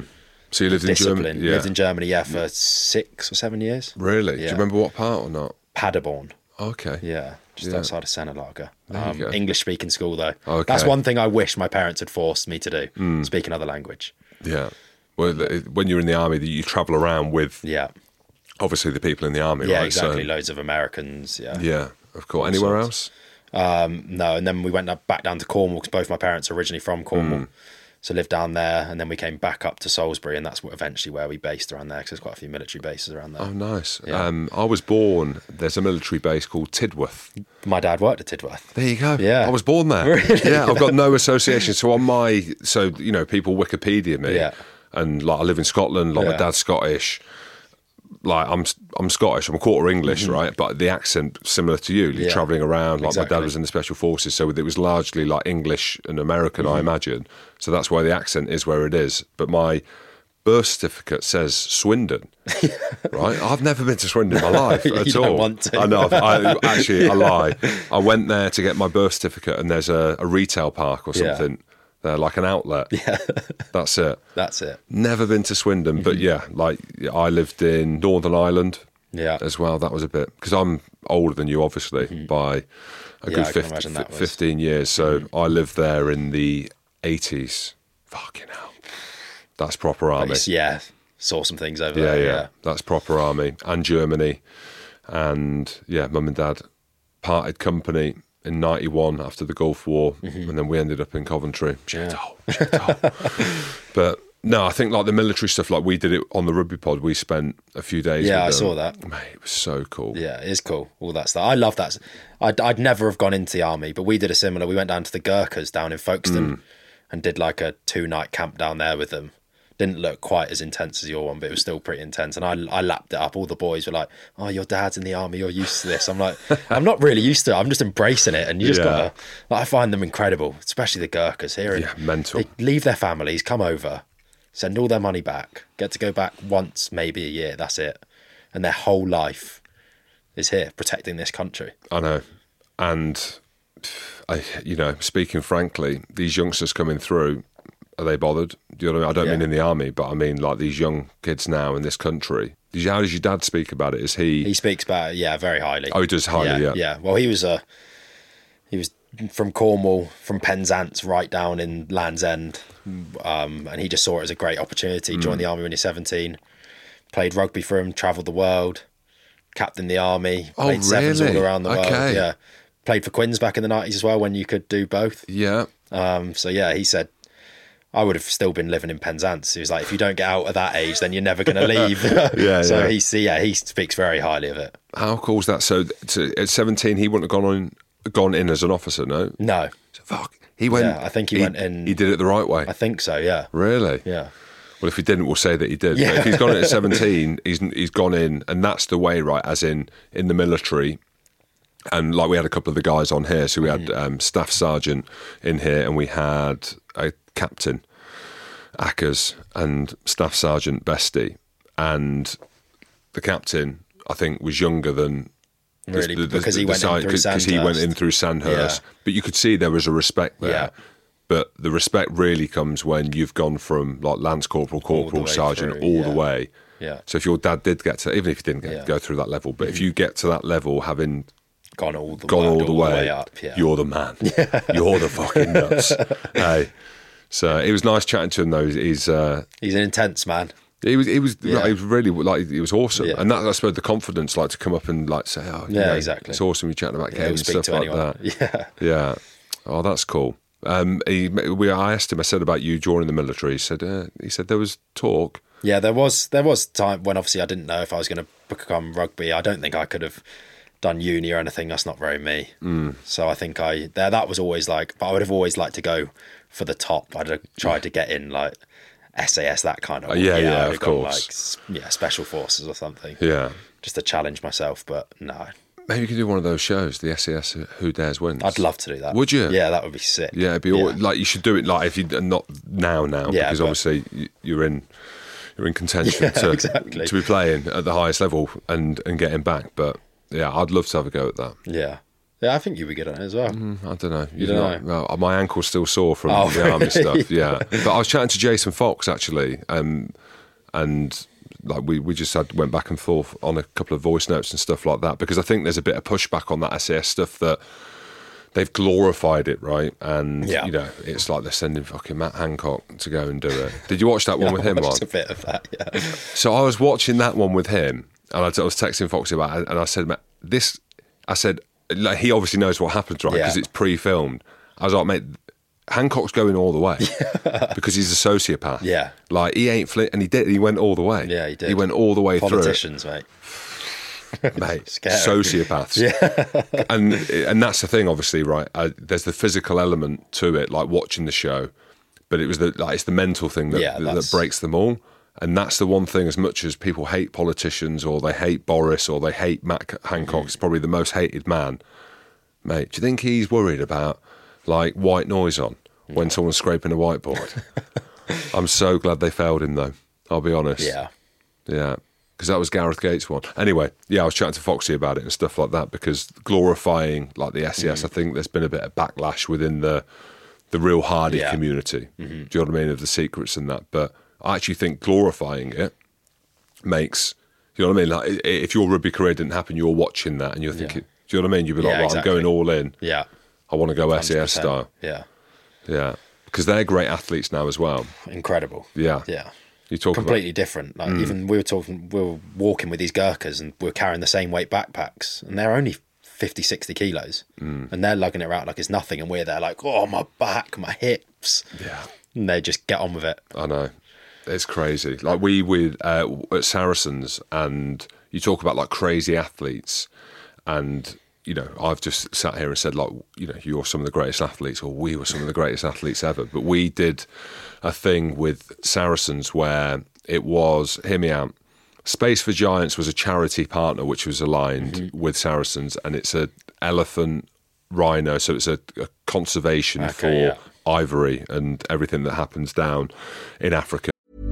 Speaker 2: So you lived in
Speaker 6: Discipline.
Speaker 2: Germany. Yeah.
Speaker 6: Lived in Germany, yeah, for six or seven years.
Speaker 2: Really? Do
Speaker 6: Yeah.
Speaker 2: you remember what part or not?
Speaker 6: Paderborn.
Speaker 2: Okay.
Speaker 6: Yeah, just
Speaker 2: Yeah.
Speaker 6: outside of Senelager.
Speaker 2: There you
Speaker 6: Um,
Speaker 2: go.
Speaker 6: English speaking school though.
Speaker 2: Okay.
Speaker 6: That's one thing I wish my parents had forced me to do. Speak another language.
Speaker 2: Yeah. Well, it- when you're in the army, you travel around with
Speaker 6: Yeah.
Speaker 2: obviously the people in the army,
Speaker 6: Yeah,
Speaker 2: right?
Speaker 6: exactly.
Speaker 2: So,
Speaker 6: Loads of Americans. Yeah.
Speaker 2: yeah, of course. Anywhere
Speaker 6: sorts.
Speaker 2: else?
Speaker 6: Um, no, and then we went up- back down to Cornwall because both my parents are originally from Cornwall.
Speaker 2: Mm.
Speaker 6: So lived down there, and then we came back up to Salisbury, and that's what eventually where we based around there because there's quite a few military bases around there.
Speaker 2: Oh, nice.
Speaker 6: Yeah.
Speaker 2: Um, I was born. There's a military base called Tidworth.
Speaker 6: My dad worked at Tidworth.
Speaker 2: There you go.
Speaker 6: Yeah.
Speaker 2: I was born there.
Speaker 6: Really?
Speaker 2: Yeah, I've got no association. So on my, so you know, people Wikipedia me,
Speaker 6: Yeah.
Speaker 2: and like I live in Scotland. Like my
Speaker 6: Yeah.
Speaker 2: dad's Scottish. Like I'm, I'm Scottish. I'm a quarter English, right? But the accent similar to you. You're
Speaker 6: Mm-hmm. Yeah.
Speaker 2: travelling around. Like my
Speaker 6: Exactly.
Speaker 2: dad was in the special forces, so it was largely like English and American,
Speaker 6: Mm-hmm.
Speaker 2: I imagine. So that's why the accent is where it is. But my birth certificate says Swindon, right? I've never been to Swindon in my life
Speaker 6: You
Speaker 2: at
Speaker 6: don't
Speaker 2: all.
Speaker 6: want to.
Speaker 2: I know. I, actually, I lie. I went there to get my birth certificate, and there's a, a retail park or
Speaker 6: Yeah.
Speaker 2: something there, like an outlet.
Speaker 6: Yeah,
Speaker 2: That's it.
Speaker 6: that's it.
Speaker 2: Never been to Swindon, but
Speaker 6: Mm-hmm.
Speaker 2: yeah, like I lived in Northern Ireland
Speaker 6: Yeah.
Speaker 2: as well. That was a bit because I'm older than you, obviously, by a
Speaker 6: Mm-hmm. Yeah,
Speaker 2: good
Speaker 6: I can
Speaker 2: fifty,
Speaker 6: imagine that was-
Speaker 2: fifteen years. So I lived there in the eighties. Fucking hell, that's proper army.
Speaker 6: It's- yeah, saw some things over
Speaker 2: Yeah,
Speaker 6: there.
Speaker 2: yeah,
Speaker 6: Yeah.
Speaker 2: that's proper army. And Germany. And yeah, mum and dad parted company in ninety-one after the Gulf War, mm-hmm. and then we ended up in Coventry. Shithole, shithole. But no, I think like the military stuff, like we did it on the rugby pod, we spent a few days
Speaker 6: Yeah,
Speaker 2: with
Speaker 6: I
Speaker 2: them.
Speaker 6: saw that.
Speaker 2: Mate, it was so cool.
Speaker 6: Yeah, it is cool. All that stuff. I love that. I'd, I'd never have gone into the army, but we did a similar. We went down to the Gurkhas down in Folkestone
Speaker 2: Mm.
Speaker 6: and did like a two night camp down there with them. Didn't look quite as intense as your one, but it was still pretty intense. And I, I lapped it up. All the boys were like, "Oh, your dad's in the army. You're used to this." I'm like, I'm not really used to it. I'm just embracing it. And you just
Speaker 2: Yeah.
Speaker 6: gotta. Like, I find them incredible, especially the Gurkhas here.
Speaker 2: Yeah, mental.
Speaker 6: They leave their families, come over, send all their money back, get to go back once, maybe a year. That's it, and their whole life is here protecting this country.
Speaker 2: I know. And, I, you know, speaking frankly, these youngsters coming through, are they bothered? Do you know what I mean? I don't
Speaker 6: Yeah.
Speaker 2: mean in the army, but I mean like these young kids now in this country. Did you, how does your dad speak about it? Is he...
Speaker 6: He speaks about it, yeah, very highly.
Speaker 2: Oh, he does highly, yeah.
Speaker 6: Yeah, well, he was a... He was from Cornwall, from Penzance, right down in Land's End. Um, and he just saw it as a great opportunity.
Speaker 2: Mm.
Speaker 6: Joined the army when he was seventeen. Played rugby for him, travelled the world. Captained the army.
Speaker 2: Oh,
Speaker 6: Played sevens
Speaker 2: really?
Speaker 6: all around the world.
Speaker 2: Okay.
Speaker 6: Yeah. Played for Quins back in the nineties as well, when you could do both.
Speaker 2: Yeah.
Speaker 6: Um, so, yeah, he said... I would have still been living in Penzance. He was like, if you don't get out at that age, then you're never going to leave.
Speaker 2: Yeah,
Speaker 6: so
Speaker 2: yeah.
Speaker 6: he, yeah, he speaks very highly of it.
Speaker 2: How cool is that? So to, at seventeen, he wouldn't have gone on, gone in as an officer, no?
Speaker 6: No,
Speaker 2: So, fuck. He went...
Speaker 6: Yeah, I think he went in-
Speaker 2: He did it the right way.
Speaker 6: I think so. Yeah,
Speaker 2: Really?
Speaker 6: yeah,
Speaker 2: Well, if he didn't, we'll say that he did.
Speaker 6: Yeah.
Speaker 2: But if he's gone in at seventeen, he's he's gone in, and that's the way, right? As in in the military, and like we had a couple of the guys on here, so we had um, staff sergeant in here, and we had a captain, Ackers, and staff sergeant Bestie, and the captain, I think, was younger than.
Speaker 6: really,
Speaker 2: the- the-
Speaker 6: because he
Speaker 2: the
Speaker 6: went
Speaker 2: side-
Speaker 6: in through
Speaker 2: because he went in
Speaker 6: Sandhurst.
Speaker 2: through Sandhurst,
Speaker 6: Yeah.
Speaker 2: but you could see there was a respect there.
Speaker 6: Yeah.
Speaker 2: But the respect really comes when you've gone from like lance corporal, corporal,
Speaker 6: way
Speaker 2: sergeant,
Speaker 6: through,
Speaker 2: all
Speaker 6: yeah.
Speaker 2: the way.
Speaker 6: Yeah,
Speaker 2: So if your dad did get to, even if he didn't get,
Speaker 6: Yeah.
Speaker 2: go through that level, but if you get to that level, having
Speaker 6: gone all the
Speaker 2: gone
Speaker 6: way,
Speaker 2: all the way,
Speaker 6: up. Yeah,
Speaker 2: you're the man. You're the fucking nuts. Hey. So it was nice chatting to him though. He's uh,
Speaker 6: he's an intense man.
Speaker 2: he was he was
Speaker 6: Yeah.
Speaker 2: he was really like he was awesome,
Speaker 6: Yeah.
Speaker 2: and that I suppose the confidence like to come up and like say, oh you
Speaker 6: Yeah,
Speaker 2: know,
Speaker 6: exactly.
Speaker 2: it's awesome you chatting about
Speaker 6: Yeah, he'll
Speaker 2: games
Speaker 6: speak
Speaker 2: and
Speaker 6: to
Speaker 2: stuff like
Speaker 6: anyone.
Speaker 2: that.
Speaker 6: Yeah,
Speaker 2: Yeah. Oh, that's cool. Um, he, we, I asked him. I said about you joining the military. He said. Uh, he said there was talk.
Speaker 6: yeah. There was there was time when obviously I didn't know if I was going to become rugby. I don't think I could have done uni or anything. That's not very me. Mm. So I think I there that was always like. But I would have always liked to go for the top. I'd have tried to get in like S A S, that kind of.
Speaker 2: Uh, yeah, yeah,
Speaker 6: I'd have
Speaker 2: of
Speaker 6: gone,
Speaker 2: course.
Speaker 6: Like s- yeah, special forces or something.
Speaker 2: Yeah.
Speaker 6: Just to challenge myself, but no,
Speaker 2: Maybe you could do one of those shows, the S A S Who Dares Wins.
Speaker 6: I'd love to do that.
Speaker 2: Would you?
Speaker 6: Yeah, that would be sick.
Speaker 2: Yeah, it'd be all, like you should do it like if you not now now
Speaker 6: Yeah,
Speaker 2: because
Speaker 6: but-
Speaker 2: obviously you- you're in you're in contention
Speaker 6: Yeah,
Speaker 2: to
Speaker 6: exactly.
Speaker 2: to be playing at the highest level and and getting back. But yeah, I'd love to have a go at that.
Speaker 6: Yeah. Yeah, I think you'd be good at it as well.
Speaker 2: I don't know. You,
Speaker 6: don't
Speaker 2: know? Well, my ankle's still sore from
Speaker 6: Oh,
Speaker 2: the army
Speaker 6: really?
Speaker 2: stuff. Yeah, but I was chatting to Jason Fox actually, um, and like we, we just had went back and forth on a couple of voice notes and stuff like that because I think there's a bit of pushback on that S A S stuff that they've glorified it, right? And
Speaker 6: Yeah.
Speaker 2: you know, it's like they're sending fucking Matt Hancock to go and do it. Did you watch that one with him,
Speaker 6: Just
Speaker 2: Mark?
Speaker 6: a bit of that, yeah.
Speaker 2: So I was watching that one with him, and I, I was texting Foxy about it, and I said, "Matt, this," I said, like, he obviously knows what happens, right? Because
Speaker 6: Yeah.
Speaker 2: it's pre-filmed. I was like, mate, Hancock's going all the way because he's a sociopath.
Speaker 6: Yeah.
Speaker 2: like he ain't flit, and he did. He went all the way.
Speaker 6: Yeah, he did.
Speaker 2: He went all the way
Speaker 6: Politicians, mate.
Speaker 2: through it, mate.
Speaker 6: Scary.
Speaker 2: Sociopaths. Yeah, and and that's the thing, obviously, right? Uh, there's the physical element to it, like watching the show, but it was the like it's the mental thing that
Speaker 6: Yeah,
Speaker 2: that,
Speaker 6: that's-
Speaker 2: that breaks them all. And that's the one thing, as much as people hate politicians or they hate Boris or they hate Matt Hancock, he's probably the most hated man. Mate, do you think he's worried about like white noise on when someone's scraping a whiteboard? I'm so glad they failed him though, I'll be honest.
Speaker 6: Yeah.
Speaker 2: Yeah, because that was Gareth Gates' one. Anyway, yeah, I was chatting to Foxy about it and stuff like that because glorifying like the S E S,
Speaker 6: Mm.
Speaker 2: I think there's been a bit of backlash within the the real hardy
Speaker 6: Yeah.
Speaker 2: community. Do you know what I mean, of the secrets and that? But I actually think glorifying it makes, you know what I mean? Like i- if your rugby career didn't happen, you're watching that and you're thinking, do you know what I mean? You'd be like,
Speaker 6: Yeah,
Speaker 2: right,
Speaker 6: exactly.
Speaker 2: I'm going all in.
Speaker 6: Yeah.
Speaker 2: I want to go S E S
Speaker 6: one hundred percent.
Speaker 2: style.
Speaker 6: Yeah.
Speaker 2: Yeah, because they're great athletes now as well.
Speaker 6: Incredible.
Speaker 2: Yeah.
Speaker 6: Yeah.
Speaker 2: You talk
Speaker 6: completely
Speaker 2: about,
Speaker 6: different. Like mm. even we were talking, we were walking with these Gurkhas and we were carrying the same weight backpacks, and they're only fifty, sixty kilos, mm. and they're lugging it around like it's nothing, and we're there like, oh, my back, my hips.
Speaker 2: Yeah,
Speaker 6: and they just get on with it.
Speaker 2: I know, it's crazy. Like we with uh, at Saracens, and you talk about like crazy athletes, and you know, I've just sat here and said, like, you know, you're some of the greatest athletes, or we were some of the greatest athletes ever. But we did a thing with Saracens where it was, hear me out, Space for Giants was a charity partner which was aligned mm-hmm. with Saracens, and it's a elephant rhino, so it's a, a conservation okay, for yeah. ivory and everything that happens down in Africa.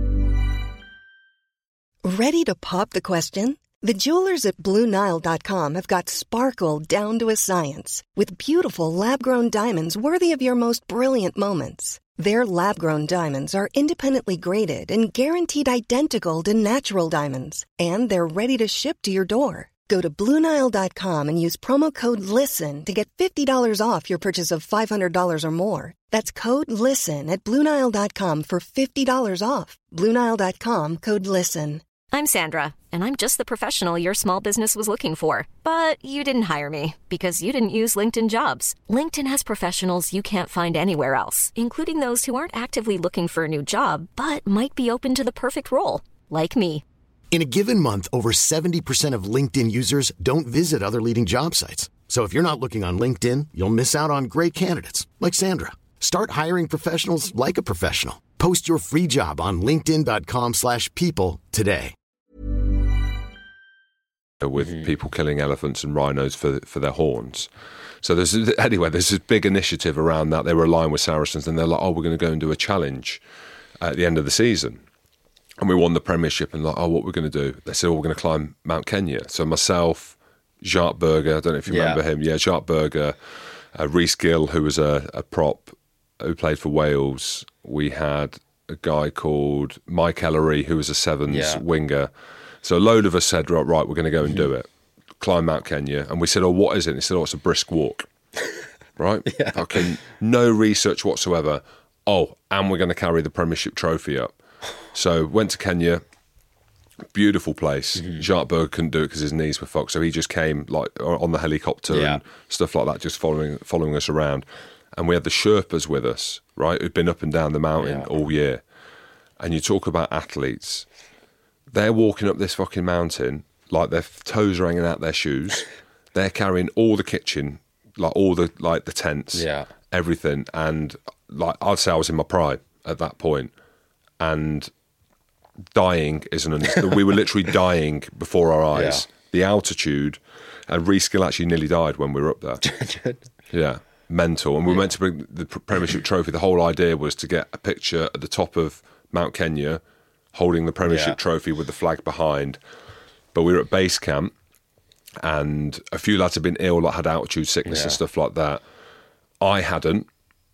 Speaker 4: Ready to pop the question? The jewelers at Blue Nile dot com have got sparkle down to a science with beautiful lab-grown diamonds worthy of your most brilliant moments. Their lab-grown diamonds are independently graded and guaranteed identical to natural diamonds, and they're ready to ship to your door. Go to Blue Nile dot com and use promo code LISTEN to get fifty dollars off your purchase of five hundred dollars or more. That's code LISTEN at Blue Nile dot com for fifty dollars off. Blue Nile dot com, code LISTEN.
Speaker 7: I'm Sandra, and I'm just the professional your small business was looking for. But you didn't hire me because you didn't use LinkedIn Jobs. LinkedIn has professionals you can't find anywhere else, including those who aren't actively looking for a new job, but might be open to the perfect role, like me.
Speaker 1: In a given month, over seventy percent of LinkedIn users don't visit other leading job sites. So if you're not looking on LinkedIn, you'll miss out on great candidates like Sandra. Start hiring professionals like a professional. Post your free job on linkedin dot com slash people today.
Speaker 2: With mm-hmm. people killing elephants and rhinos for for their horns. So there's anyway, there's this big initiative around that. They were aligned with Saracens, and they're like, oh, we're going to go and do a challenge at the end of the season. And we won the Premiership, and like, oh, what we're going to do? They said, oh, we're going to climb Mount Kenya. So myself, Jacques Berger, I don't know if you yeah. remember him. Yeah, Jacques Berger, uh, Rhys Gill, who was a, a prop who played for Wales. We had a guy called Mike Ellery, who was a sevens yeah. winger. So a load of us said, right, right, we're going to go and do it. Climb Mount Kenya. And we said, oh, what is it? And he said, oh, it's a brisk walk. Right? Yeah. Fucking no research whatsoever. Oh, and we're going to carry the Premiership trophy up. So went to Kenya. Beautiful place. Mm-hmm. Jacques Berger couldn't do it because his knees were fucked. So he just came like on the helicopter yeah. and stuff like that, just following following us around. And we had the Sherpas with us, right, who'd been up and down the mountain yeah. all year. And you talk about athletes. They're walking up this fucking mountain like their toes are hanging out their shoes. They're carrying all the kitchen, like all the like the tents,
Speaker 6: yeah,
Speaker 2: everything. And like I'd say I was in my prime at that point, and dying is an understatement. We were literally dying before our eyes. Yeah. The altitude, and Rhys Gill actually nearly died when we were up there. Yeah, mental. And we yeah. were meant to bring the Premiership trophy. The whole idea was to get a picture at the top of Mount Kenya, holding the Premiership yeah. trophy with the flag behind. But we were at base camp, and a few lads had been ill, like had altitude sickness yeah. and stuff like that. I hadn't.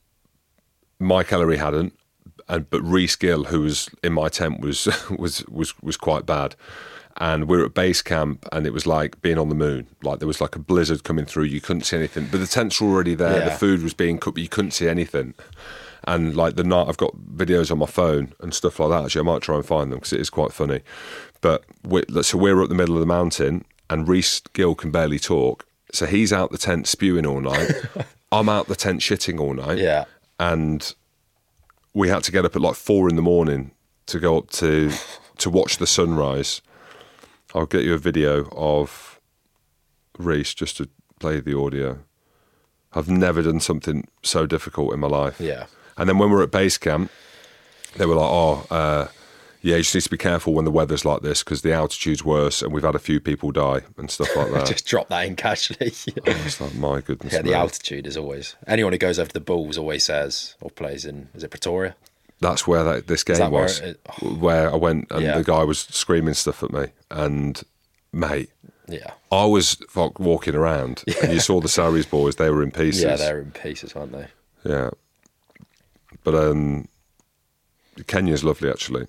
Speaker 2: Mike Ellery hadn't, and but Rhys Gill, who was in my tent, was was was was quite bad. And we were at base camp, and it was like being on the moon. Like there was like a blizzard coming through. You couldn't see anything, but the tents were already there. Yeah. The food was being cooked, but you couldn't see anything. And like the night, I've got videos on my phone and stuff like that. Actually, I might try and find them because it is quite funny. But we, so we're at the middle of the mountain, and Rhys Gill can barely talk. So he's out the tent spewing all night. I'm out the tent shitting all night.
Speaker 6: Yeah.
Speaker 2: And we had to get up at like four in the morning to go up to to watch the sunrise. I'll get you a video of Rhys just to play the audio. I've never done something so difficult in my life.
Speaker 6: Yeah.
Speaker 2: And then when we were at base camp, they were like, oh, uh, yeah, you just need to be careful when the weather's like this because the altitude's worse and we've had a few people die and stuff like that.
Speaker 6: Just drop that in casually.
Speaker 2: I was like, my goodness.
Speaker 6: Yeah, the
Speaker 2: me.
Speaker 6: altitude is always... Anyone who goes over to the Bulls always says, or plays in, is it Pretoria?
Speaker 2: That's where that, this game was, where, it, oh. where I went and yeah. the guy was screaming stuff at me. And, mate,
Speaker 6: yeah,
Speaker 2: I was like, walking around yeah. and you saw the Sarries boys, they were in pieces.
Speaker 6: Yeah, they're in pieces, aren't they?
Speaker 2: Yeah. But um, Kenya's lovely, actually.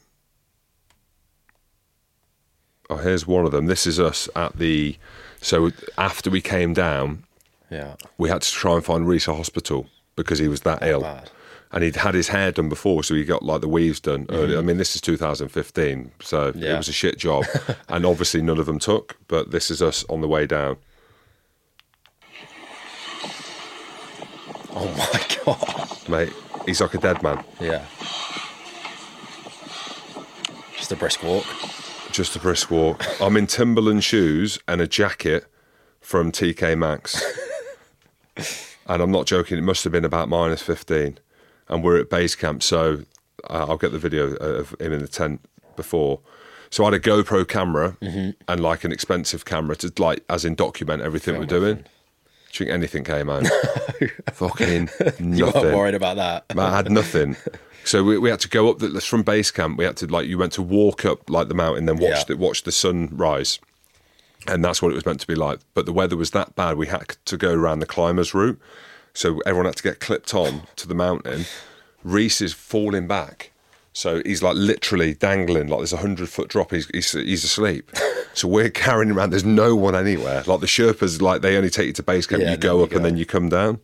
Speaker 2: Oh, here's one of them. This is us at the... So after we came down,
Speaker 6: yeah,
Speaker 2: we had to try and find Rhys a hospital because he was that
Speaker 6: oh,
Speaker 2: ill.
Speaker 6: Bad.
Speaker 2: and he'd had his hair done before, so he got like the weaves done earlier. I mean, this is two thousand fifteen, so
Speaker 6: Yeah.
Speaker 2: it was a shit job, and obviously none of them took. But this is us on the way down.
Speaker 6: Oh my God.
Speaker 2: Mate, he's like a dead man.
Speaker 6: Yeah. Just a brisk walk.
Speaker 2: Just a brisk walk. I'm in Timberland shoes and a jacket from T K Maxx. And I'm not joking, it must have been about minus fifteen. And we're at base camp, so uh, I'll get the video of him in the tent before. So I had a GoPro camera
Speaker 6: Mm-hmm.
Speaker 2: and like an expensive camera to like, as in document everything we're doing. Do you think anything came out? Fucking nothing.
Speaker 6: You weren't worried about that.
Speaker 2: Man, I had nothing. So we, we had to go up the, from base camp. We had to like you went to walk up like the mountain, then watch
Speaker 6: Yeah.
Speaker 2: the watch the sun rise, and that's what it was meant to be like. But the weather was that bad, we had to go around the climbers route. So everyone had to get clipped on to the mountain. Reese is falling back, so he's like literally dangling like there's a hundred foot drop. He's, he's he's asleep. So we're carrying him around. There's no one anywhere. Like the Sherpas, like they only take you to base camp.
Speaker 6: Yeah,
Speaker 2: you
Speaker 6: then
Speaker 2: go
Speaker 6: you
Speaker 2: up
Speaker 6: go.
Speaker 2: and then you come down.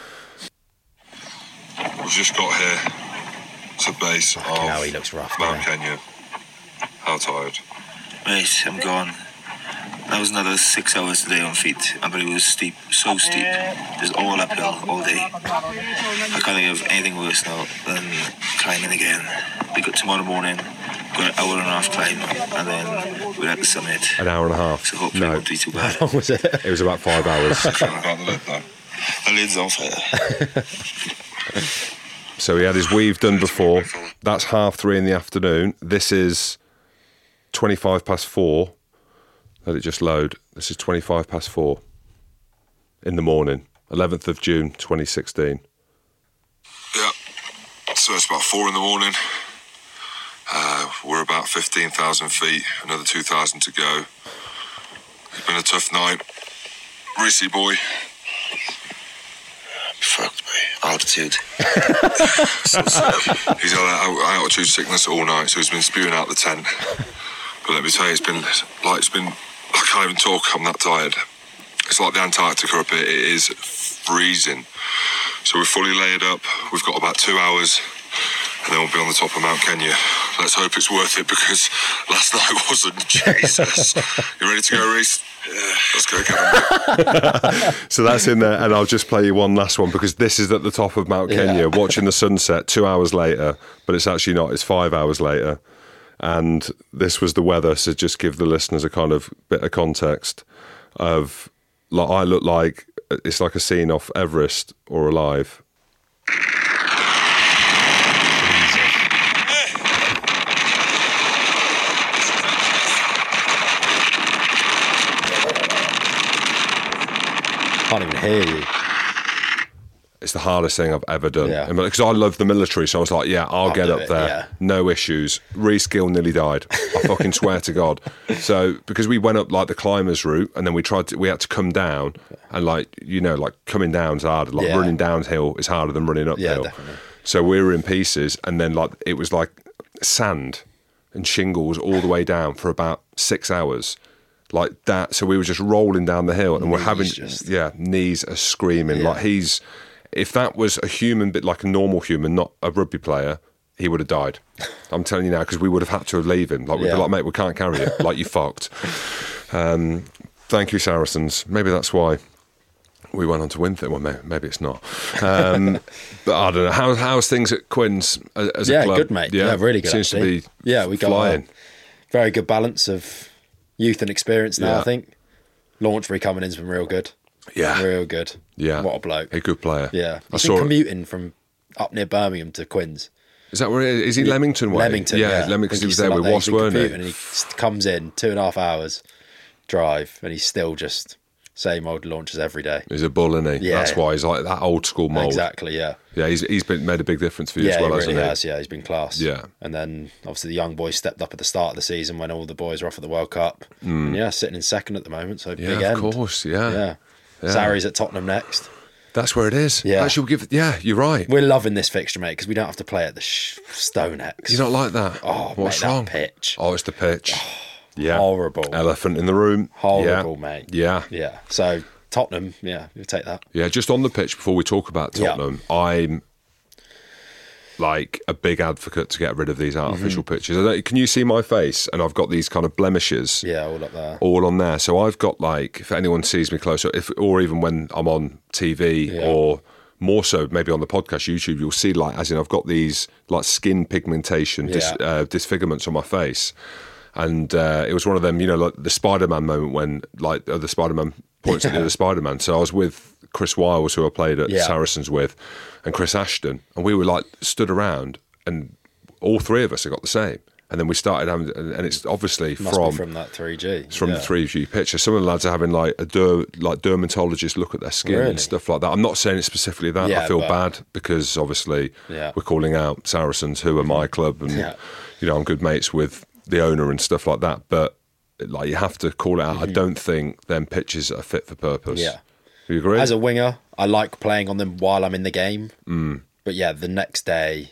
Speaker 8: We've just got here to base of
Speaker 6: hell, he looks rough,
Speaker 8: Mount
Speaker 6: doesn't
Speaker 8: Kenya. How tired?
Speaker 9: Mate, I'm gone. That was another six hours today on feet, but it was steep, so steep. Just all uphill all day. I can't think of anything worse now than climbing again. We got tomorrow morning, got an hour and a half climb, and then we're at the summit.
Speaker 2: An hour and a half.
Speaker 9: So hopefully it
Speaker 2: No,
Speaker 9: won't be too bad.
Speaker 6: How long was it?
Speaker 2: it was about five hours.
Speaker 8: Trying to find the lid though.
Speaker 9: The lid's on fire.
Speaker 2: So he had his weave done before. That's half three in the afternoon. This is twenty-five past four. Let it just load. This is twenty-five past four in the morning, eleventh of June, twenty sixteen.
Speaker 8: Yeah. So it's about four in the morning. Uh, we're about fifteen thousand feet, another two thousand to go. It's been a tough night. Reese boy.
Speaker 9: Fucked by altitude.
Speaker 8: So sad. He's had al- altitude sickness all night, so he's been spewing out the tent. But let me tell you, it's been like it's been. I can't even talk. I'm that tired. It's like the Antarctica up here. It is freezing. So we're fully layered up. We've got about two hours, and then we'll be on the top of Mount Kenya. Let's hope it's worth it because last night wasn't. Jesus. You ready to go, Reese? Yeah. Let's go, Kevin.
Speaker 2: So that's in there, and I'll just play you one last one because this is at the top of Mount Kenya,
Speaker 6: Yeah.
Speaker 2: watching the sunset two hours later, but it's actually not, it's five hours later. And this was the weather, so just give the listeners a kind of bit of context of, like, I look like, it's like a scene off Everest or Alive.
Speaker 6: Can't even hear you.
Speaker 2: It's the hardest thing I've ever done.
Speaker 6: Yeah.
Speaker 2: Because I love the military, so I was like, yeah, I'll,
Speaker 6: I'll
Speaker 2: get
Speaker 6: do
Speaker 2: up
Speaker 6: it,
Speaker 2: there.
Speaker 6: yeah.
Speaker 2: No issues. Reese Gill nearly died. I fucking swear to God. So, because we went up like the climbers route and then we tried to, we had to come down and like, you know, like coming down's harder. Like
Speaker 6: Yeah.
Speaker 2: running downhill is harder than running uphill.
Speaker 6: Yeah, definitely.
Speaker 2: So we were in pieces and then like, it was like sand and shingles all the way down for about six hours. Like that. So we were just rolling down the hill and we're
Speaker 6: Knees
Speaker 2: having,
Speaker 6: just-
Speaker 2: yeah, knees are screaming.
Speaker 6: Yeah.
Speaker 2: Like he's, if that was a human, bit like a normal human, not a rugby player, he would have died. I'm telling you now, because we would have had to leave him. Like we'd
Speaker 6: Yeah.
Speaker 2: be like, mate, we can't carry it. Like you fucked. Um, thank you, Saracens. Maybe that's why we went on to win thing. Well, maybe, maybe it's not. Um, but I don't know. How, how's things at Quinn's as, as
Speaker 6: Yeah,
Speaker 2: a club?
Speaker 6: good, mate. Yeah, really good,
Speaker 2: Seems
Speaker 6: actually.
Speaker 2: to be
Speaker 6: Yeah, we got
Speaker 2: flying.
Speaker 6: a very good balance of youth and experience now,
Speaker 2: Yeah.
Speaker 6: I think. Launchbury coming in's been real good.
Speaker 2: Yeah.
Speaker 6: Real good.
Speaker 2: Yeah.
Speaker 6: What a bloke.
Speaker 2: A good player.
Speaker 6: Yeah.
Speaker 2: I
Speaker 6: He's
Speaker 2: saw
Speaker 6: been
Speaker 2: it.
Speaker 6: commuting from up near Birmingham to Quinn's.
Speaker 2: Is that where it is? Is he Leamington way?
Speaker 6: Leamington, yeah.
Speaker 2: Leamington,
Speaker 6: I
Speaker 2: because
Speaker 6: think
Speaker 2: he was
Speaker 6: he's
Speaker 2: there
Speaker 6: still
Speaker 2: with
Speaker 6: up
Speaker 2: Wasp,
Speaker 6: He's been
Speaker 2: weren't
Speaker 6: commuting
Speaker 2: he?
Speaker 6: And he s- comes in two and a half hours drive and he's still just same old launches every day.
Speaker 2: He's a bull, isn't he?
Speaker 6: Yeah.
Speaker 2: That's why he's like that old school mould.
Speaker 6: Exactly, yeah.
Speaker 2: Yeah, he's he's been made a big difference for you
Speaker 6: Yeah,
Speaker 2: as well,
Speaker 6: he
Speaker 2: hasn't
Speaker 6: really
Speaker 2: he?
Speaker 6: has. Yeah, he's been class.
Speaker 2: Yeah.
Speaker 6: And then obviously the young boys stepped up at the start of the season when all the boys were off at the World Cup. And yeah, sitting in second at the moment. So
Speaker 2: Yeah,
Speaker 6: big
Speaker 2: of
Speaker 6: end.
Speaker 2: course. Yeah.
Speaker 6: Yeah.
Speaker 2: Yeah.
Speaker 6: Sarri's at Tottenham next.
Speaker 2: That's where it is.
Speaker 6: Yeah.
Speaker 2: Actually, we'll give. Yeah, you're right.
Speaker 6: We're loving this fixture, mate, because we don't have to play at the sh- Stonex.
Speaker 2: You don't like that?
Speaker 6: Oh,
Speaker 2: What's
Speaker 6: mate, that
Speaker 2: wrong?
Speaker 6: pitch.
Speaker 2: Oh, it's the pitch. Yeah.
Speaker 6: Horrible.
Speaker 2: Elephant in the room.
Speaker 6: Horrible,
Speaker 2: yeah.
Speaker 6: mate.
Speaker 2: Yeah.
Speaker 6: Yeah. So Tottenham, yeah, we'll take that.
Speaker 2: Yeah, just on the pitch before we talk about
Speaker 6: Yeah.
Speaker 2: Tottenham, I'm like a big advocate to get rid of these artificial mm-hmm. pitches. I don't, can you see my face? And I've got these kind of blemishes.
Speaker 6: Yeah, all up there.
Speaker 2: All on there. So I've got like, if anyone sees me closer, if or even when I'm on T V yeah. or more so maybe on the podcast, YouTube, you'll see like, as in I've got these like skin pigmentation, yeah. dis, uh, disfigurements on my face. And uh, it was one of them, you know, like the Spider-Man moment when like uh, the Spider-Man points yeah. at the other Spider-Man. So I was with Chris Wiles, who I played at yeah. Saracens with, and Chris Ashton, and we were like stood around, and all three of us have got the same. And then we started having, and it's obviously
Speaker 6: Must
Speaker 2: from
Speaker 6: be from that three G.
Speaker 2: It's from
Speaker 6: yeah.
Speaker 2: the three G picture. Some of the lads are having like a der, like dermatologist look at their skin
Speaker 6: really?
Speaker 2: and stuff like that. I'm not saying it's specifically that.
Speaker 6: Yeah,
Speaker 2: I feel
Speaker 6: but,
Speaker 2: bad because obviously
Speaker 6: yeah.
Speaker 2: we're calling out Saracens, who are my club, and
Speaker 6: yeah.
Speaker 2: you know I'm good mates with the owner and stuff like that. But like you have to call it out. Mm-hmm. I don't think them pitches are fit for purpose.
Speaker 6: Yeah,
Speaker 2: do you agree?
Speaker 6: As a winger, I like playing on them while I'm in the game.
Speaker 2: Mm.
Speaker 6: But yeah, the next day,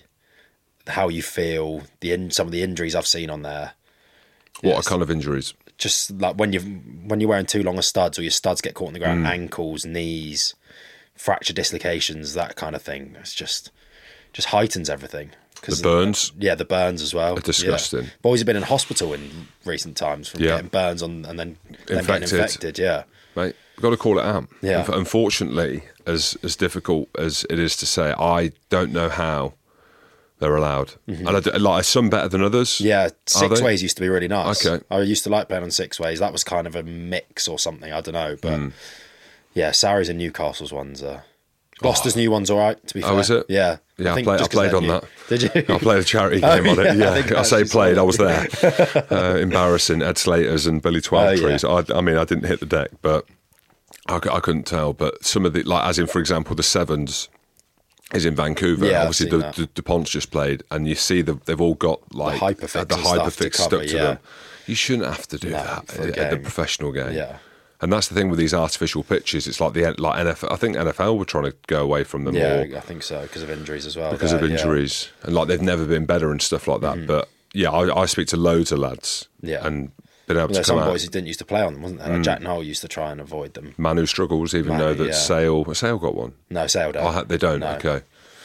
Speaker 6: how you feel, the in, some of the injuries I've seen on there.
Speaker 2: What
Speaker 6: yeah,
Speaker 2: are kind of injuries?
Speaker 6: Just like when you when you're wearing too long a studs, or your studs get caught on the ground, mm. ankles, knees, fracture dislocations, that kind of thing. It's just just heightens everything.
Speaker 2: The burns,
Speaker 6: yeah, the burns as well.
Speaker 2: Are disgusting.
Speaker 6: Yeah. Boys have been in hospital in recent times from yeah. getting burns on and then, then
Speaker 2: infected.
Speaker 6: getting infected. Yeah,
Speaker 2: mate, we've got to call it out.
Speaker 6: Yeah.
Speaker 2: Unfortunately, as as difficult as it is to say, I don't know how they're allowed. Mm-hmm. And I do, like some better than others.
Speaker 6: Yeah, six ways used to be really nice.
Speaker 2: Okay,
Speaker 6: I used to like playing on six ways. That was kind of a mix or something. I don't know, but mm. yeah, Sarries and Newcastle's ones are. Gloucester's oh. new one's all right, to be fair.
Speaker 2: Oh, is it?
Speaker 6: Yeah.
Speaker 2: Yeah, I, I, play, I played on
Speaker 6: new.
Speaker 2: that.
Speaker 6: Did you?
Speaker 2: I played a charity game
Speaker 6: oh,
Speaker 2: on it.
Speaker 6: Yeah,
Speaker 2: yeah, I, I say played, I was there. uh, embarrassing. Ed Slaters and Billy Twelvetrees. Oh, yeah. I, I mean, I didn't hit the deck, but I, I couldn't tell. But some of the, like, as in, for example, the Sevens is in Vancouver.
Speaker 6: Yeah,
Speaker 2: obviously, the, the DuPont's just played, and you see the, they've all got like
Speaker 6: the Hyperfix,
Speaker 2: the Hyperfix
Speaker 6: stuff to cover,
Speaker 2: stuck to
Speaker 6: yeah.
Speaker 2: them. You shouldn't have to do
Speaker 6: no,
Speaker 2: that at, at the professional game.
Speaker 6: Yeah.
Speaker 2: And that's the thing with these artificial pitches. It's like the like N F L. I think N F L were trying to go away from them
Speaker 6: yeah,
Speaker 2: more.
Speaker 6: I think so, because of injuries as well.
Speaker 2: Because
Speaker 6: there,
Speaker 2: of injuries. Yeah. And like they've never been better and stuff like that. Mm. But yeah, I, I speak to loads of lads.
Speaker 6: Yeah.
Speaker 2: And been able
Speaker 6: well,
Speaker 2: to come
Speaker 6: some
Speaker 2: out.
Speaker 6: boys who didn't used to play on them, wasn't there? Like mm. Jack Noel used to try and avoid them.
Speaker 2: Manu struggles, even
Speaker 6: Manu,
Speaker 2: though that
Speaker 6: yeah.
Speaker 2: Sale... Sale got one?
Speaker 6: No, Sale don't.
Speaker 2: Oh, they don't?
Speaker 6: No.
Speaker 2: Okay.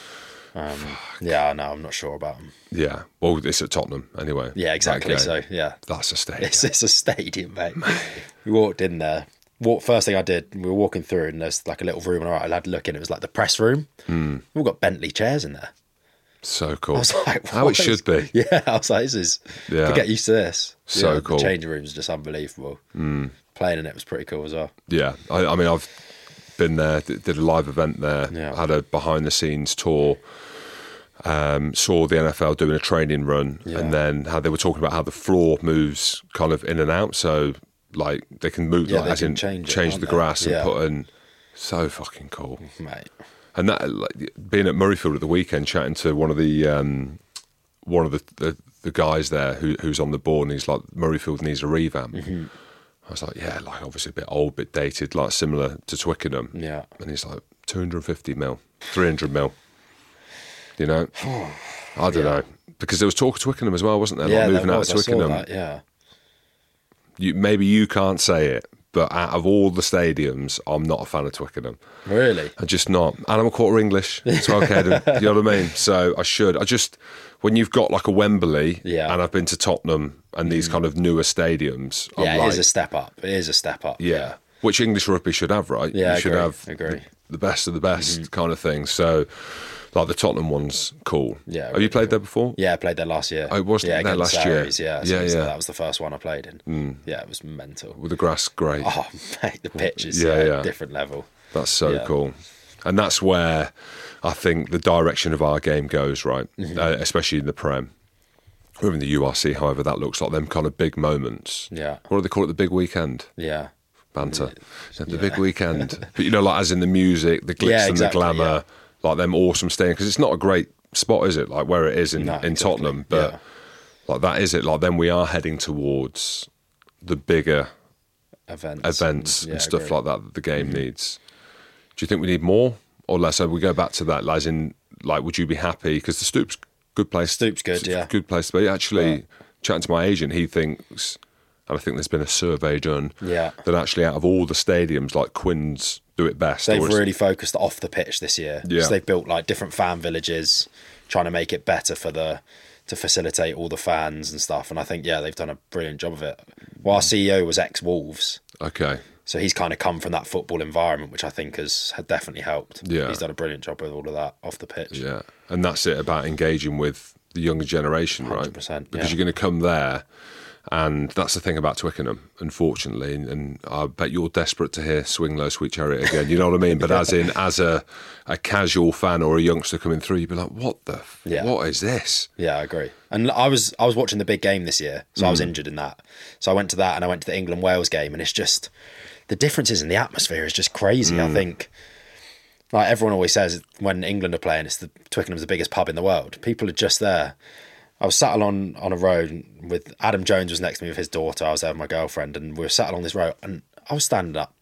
Speaker 6: Um, yeah, no, I'm not sure about them.
Speaker 2: Yeah, well, it's at Tottenham anyway.
Speaker 6: Yeah, exactly. So, yeah.
Speaker 2: That's a stadium.
Speaker 6: It's, it's a stadium, mate. We walked in there. Walk, first thing I did, we were walking through and there's like a little room, and I had to look in, it was like the press room.
Speaker 2: Mm.
Speaker 6: We've got Bentley chairs in there.
Speaker 2: So cool.
Speaker 6: I was like,
Speaker 2: how it should be.
Speaker 6: Yeah, I was like, this is, yeah. to get used to this.
Speaker 2: So
Speaker 6: yeah,
Speaker 2: cool.
Speaker 6: The changing rooms are just unbelievable.
Speaker 2: Mm.
Speaker 6: Playing in it was pretty cool as well.
Speaker 2: Yeah, I, I mean, I've been there, did a live event there,
Speaker 6: yeah.
Speaker 2: had a behind the scenes tour. Um, saw the N F L doing a training run,
Speaker 6: yeah.
Speaker 2: and then how they were talking about how the floor moves kind of in and out, so like they can move,
Speaker 6: yeah,
Speaker 2: like,
Speaker 6: they
Speaker 2: as
Speaker 6: can
Speaker 2: in
Speaker 6: change,
Speaker 2: change
Speaker 6: it,
Speaker 2: the
Speaker 6: they?
Speaker 2: grass
Speaker 6: yeah.
Speaker 2: and put in. So fucking cool,
Speaker 6: mate.
Speaker 2: And that, like, being at Murrayfield at the weekend, chatting to one of the um, one of the, the the guys there who, who's on the board, and he's like, Murrayfield needs a revamp.
Speaker 6: Mm-hmm.
Speaker 2: I was like, yeah, like obviously a bit old, bit dated, like similar to Twickenham.
Speaker 6: Yeah,
Speaker 2: and he's like, two hundred fifty mil, three hundred mil. You know, I don't yeah. know, because there was talk of Twickenham as well, wasn't there?
Speaker 6: Yeah,
Speaker 2: like moving
Speaker 6: there
Speaker 2: out
Speaker 6: was,
Speaker 2: of Twickenham.
Speaker 6: I saw that, yeah.
Speaker 2: You, maybe you can't say it, but out of all the stadiums, I'm not a fan of Twickenham.
Speaker 6: Really?
Speaker 2: I'm just not. And I'm a quarter English, so okay, you know what I mean? So I should. I just, when you've got like a Wembley,
Speaker 6: yeah. and
Speaker 2: I've been to Tottenham and these mm. kind of newer stadiums.
Speaker 6: Yeah,
Speaker 2: I'm
Speaker 6: it
Speaker 2: like,
Speaker 6: is a step up. It is a step up.
Speaker 2: Yeah.
Speaker 6: yeah.
Speaker 2: Which English rugby should have, right?
Speaker 6: Yeah,
Speaker 2: you
Speaker 6: I
Speaker 2: should
Speaker 6: agree.
Speaker 2: have
Speaker 6: agree.
Speaker 2: the best of the best
Speaker 6: mm-hmm.
Speaker 2: kind of thing. So, like the Tottenham one's cool.
Speaker 6: Yeah.
Speaker 2: Have
Speaker 6: really
Speaker 2: you played
Speaker 6: cool.
Speaker 2: there before?
Speaker 6: Yeah, I played there last year.
Speaker 2: I was
Speaker 6: yeah,
Speaker 2: there last
Speaker 6: Sarries,
Speaker 2: year.
Speaker 6: Yeah, so
Speaker 2: yeah, yeah.
Speaker 6: That was the first one I played in.
Speaker 2: Mm.
Speaker 6: Yeah, it was mental.
Speaker 2: With the grass great.
Speaker 6: Oh, mate, the pitch is
Speaker 2: yeah,
Speaker 6: yeah,
Speaker 2: yeah.
Speaker 6: a different level.
Speaker 2: That's so
Speaker 6: yeah.
Speaker 2: cool. And that's where I think the direction of our game goes, right?
Speaker 6: Mm-hmm.
Speaker 2: Uh, especially in the Prem. Or in the U R C, however that looks like, them kind of big moments.
Speaker 6: Yeah.
Speaker 2: What do they call it? The big weekend?
Speaker 6: Yeah.
Speaker 2: Banter.
Speaker 6: Yeah.
Speaker 2: The big weekend. But you know, like as in the music, the glitz
Speaker 6: yeah,
Speaker 2: and
Speaker 6: exactly,
Speaker 2: the glamour,
Speaker 6: yeah.
Speaker 2: like them awesome stadiums. Because it's not a great spot, is it? Like where it is in,
Speaker 6: no,
Speaker 2: in
Speaker 6: exactly.
Speaker 2: Tottenham. But
Speaker 6: yeah.
Speaker 2: like that is it. Like then we are heading towards the bigger
Speaker 6: events,
Speaker 2: events and,
Speaker 6: and, yeah,
Speaker 2: stuff like that that the game mm-hmm. needs. Do you think we need more or less? So we go back to that, as in, like, would you be happy? Because the Stoop's good place.
Speaker 6: Stoop's good, yeah.
Speaker 2: Good place to be. Actually,
Speaker 6: yeah.
Speaker 2: chatting to my agent, he thinks, and I think there's been a survey done,
Speaker 6: yeah.
Speaker 2: that actually out of all the stadiums, like Quinn's do it best.
Speaker 6: They've
Speaker 2: or it's-
Speaker 6: really focused off the pitch this year.
Speaker 2: Yeah.
Speaker 6: So they've built like different fan villages, trying to make it better for the to facilitate all the fans and stuff. And I think, yeah, they've done a brilliant job of it. Well, our C E O was ex-Wolves.
Speaker 2: Okay.
Speaker 6: So he's kind of come from that football environment, which I think has had definitely helped.
Speaker 2: Yeah.
Speaker 6: He's done a brilliant job with all of that off the pitch.
Speaker 2: Yeah. And that's it about engaging with the younger generation, right?
Speaker 6: one hundred percent,
Speaker 2: Because
Speaker 6: yeah.
Speaker 2: you're going to come there, and that's the thing about Twickenham, unfortunately. And, and I bet you're desperate to hear "Swing Low, Sweet Chariot" again. You know what I mean? But as in, as a a casual fan or a youngster coming through, you'd be like, "What the? F-
Speaker 6: Yeah.
Speaker 2: What is this?"
Speaker 6: Yeah, I agree. And I was I was watching the big game this year, so I was injured in that. So I went to that, and I went to the England Wales game, and it's just the differences in the atmosphere is just crazy. I think, like everyone always says, when England are playing, it's the Twickenham's the biggest pub in the world. People are just there. I was sat along on a road with Adam Jones was next to me with his daughter. I was there with my girlfriend, and we were sat along this road, and I was standing up.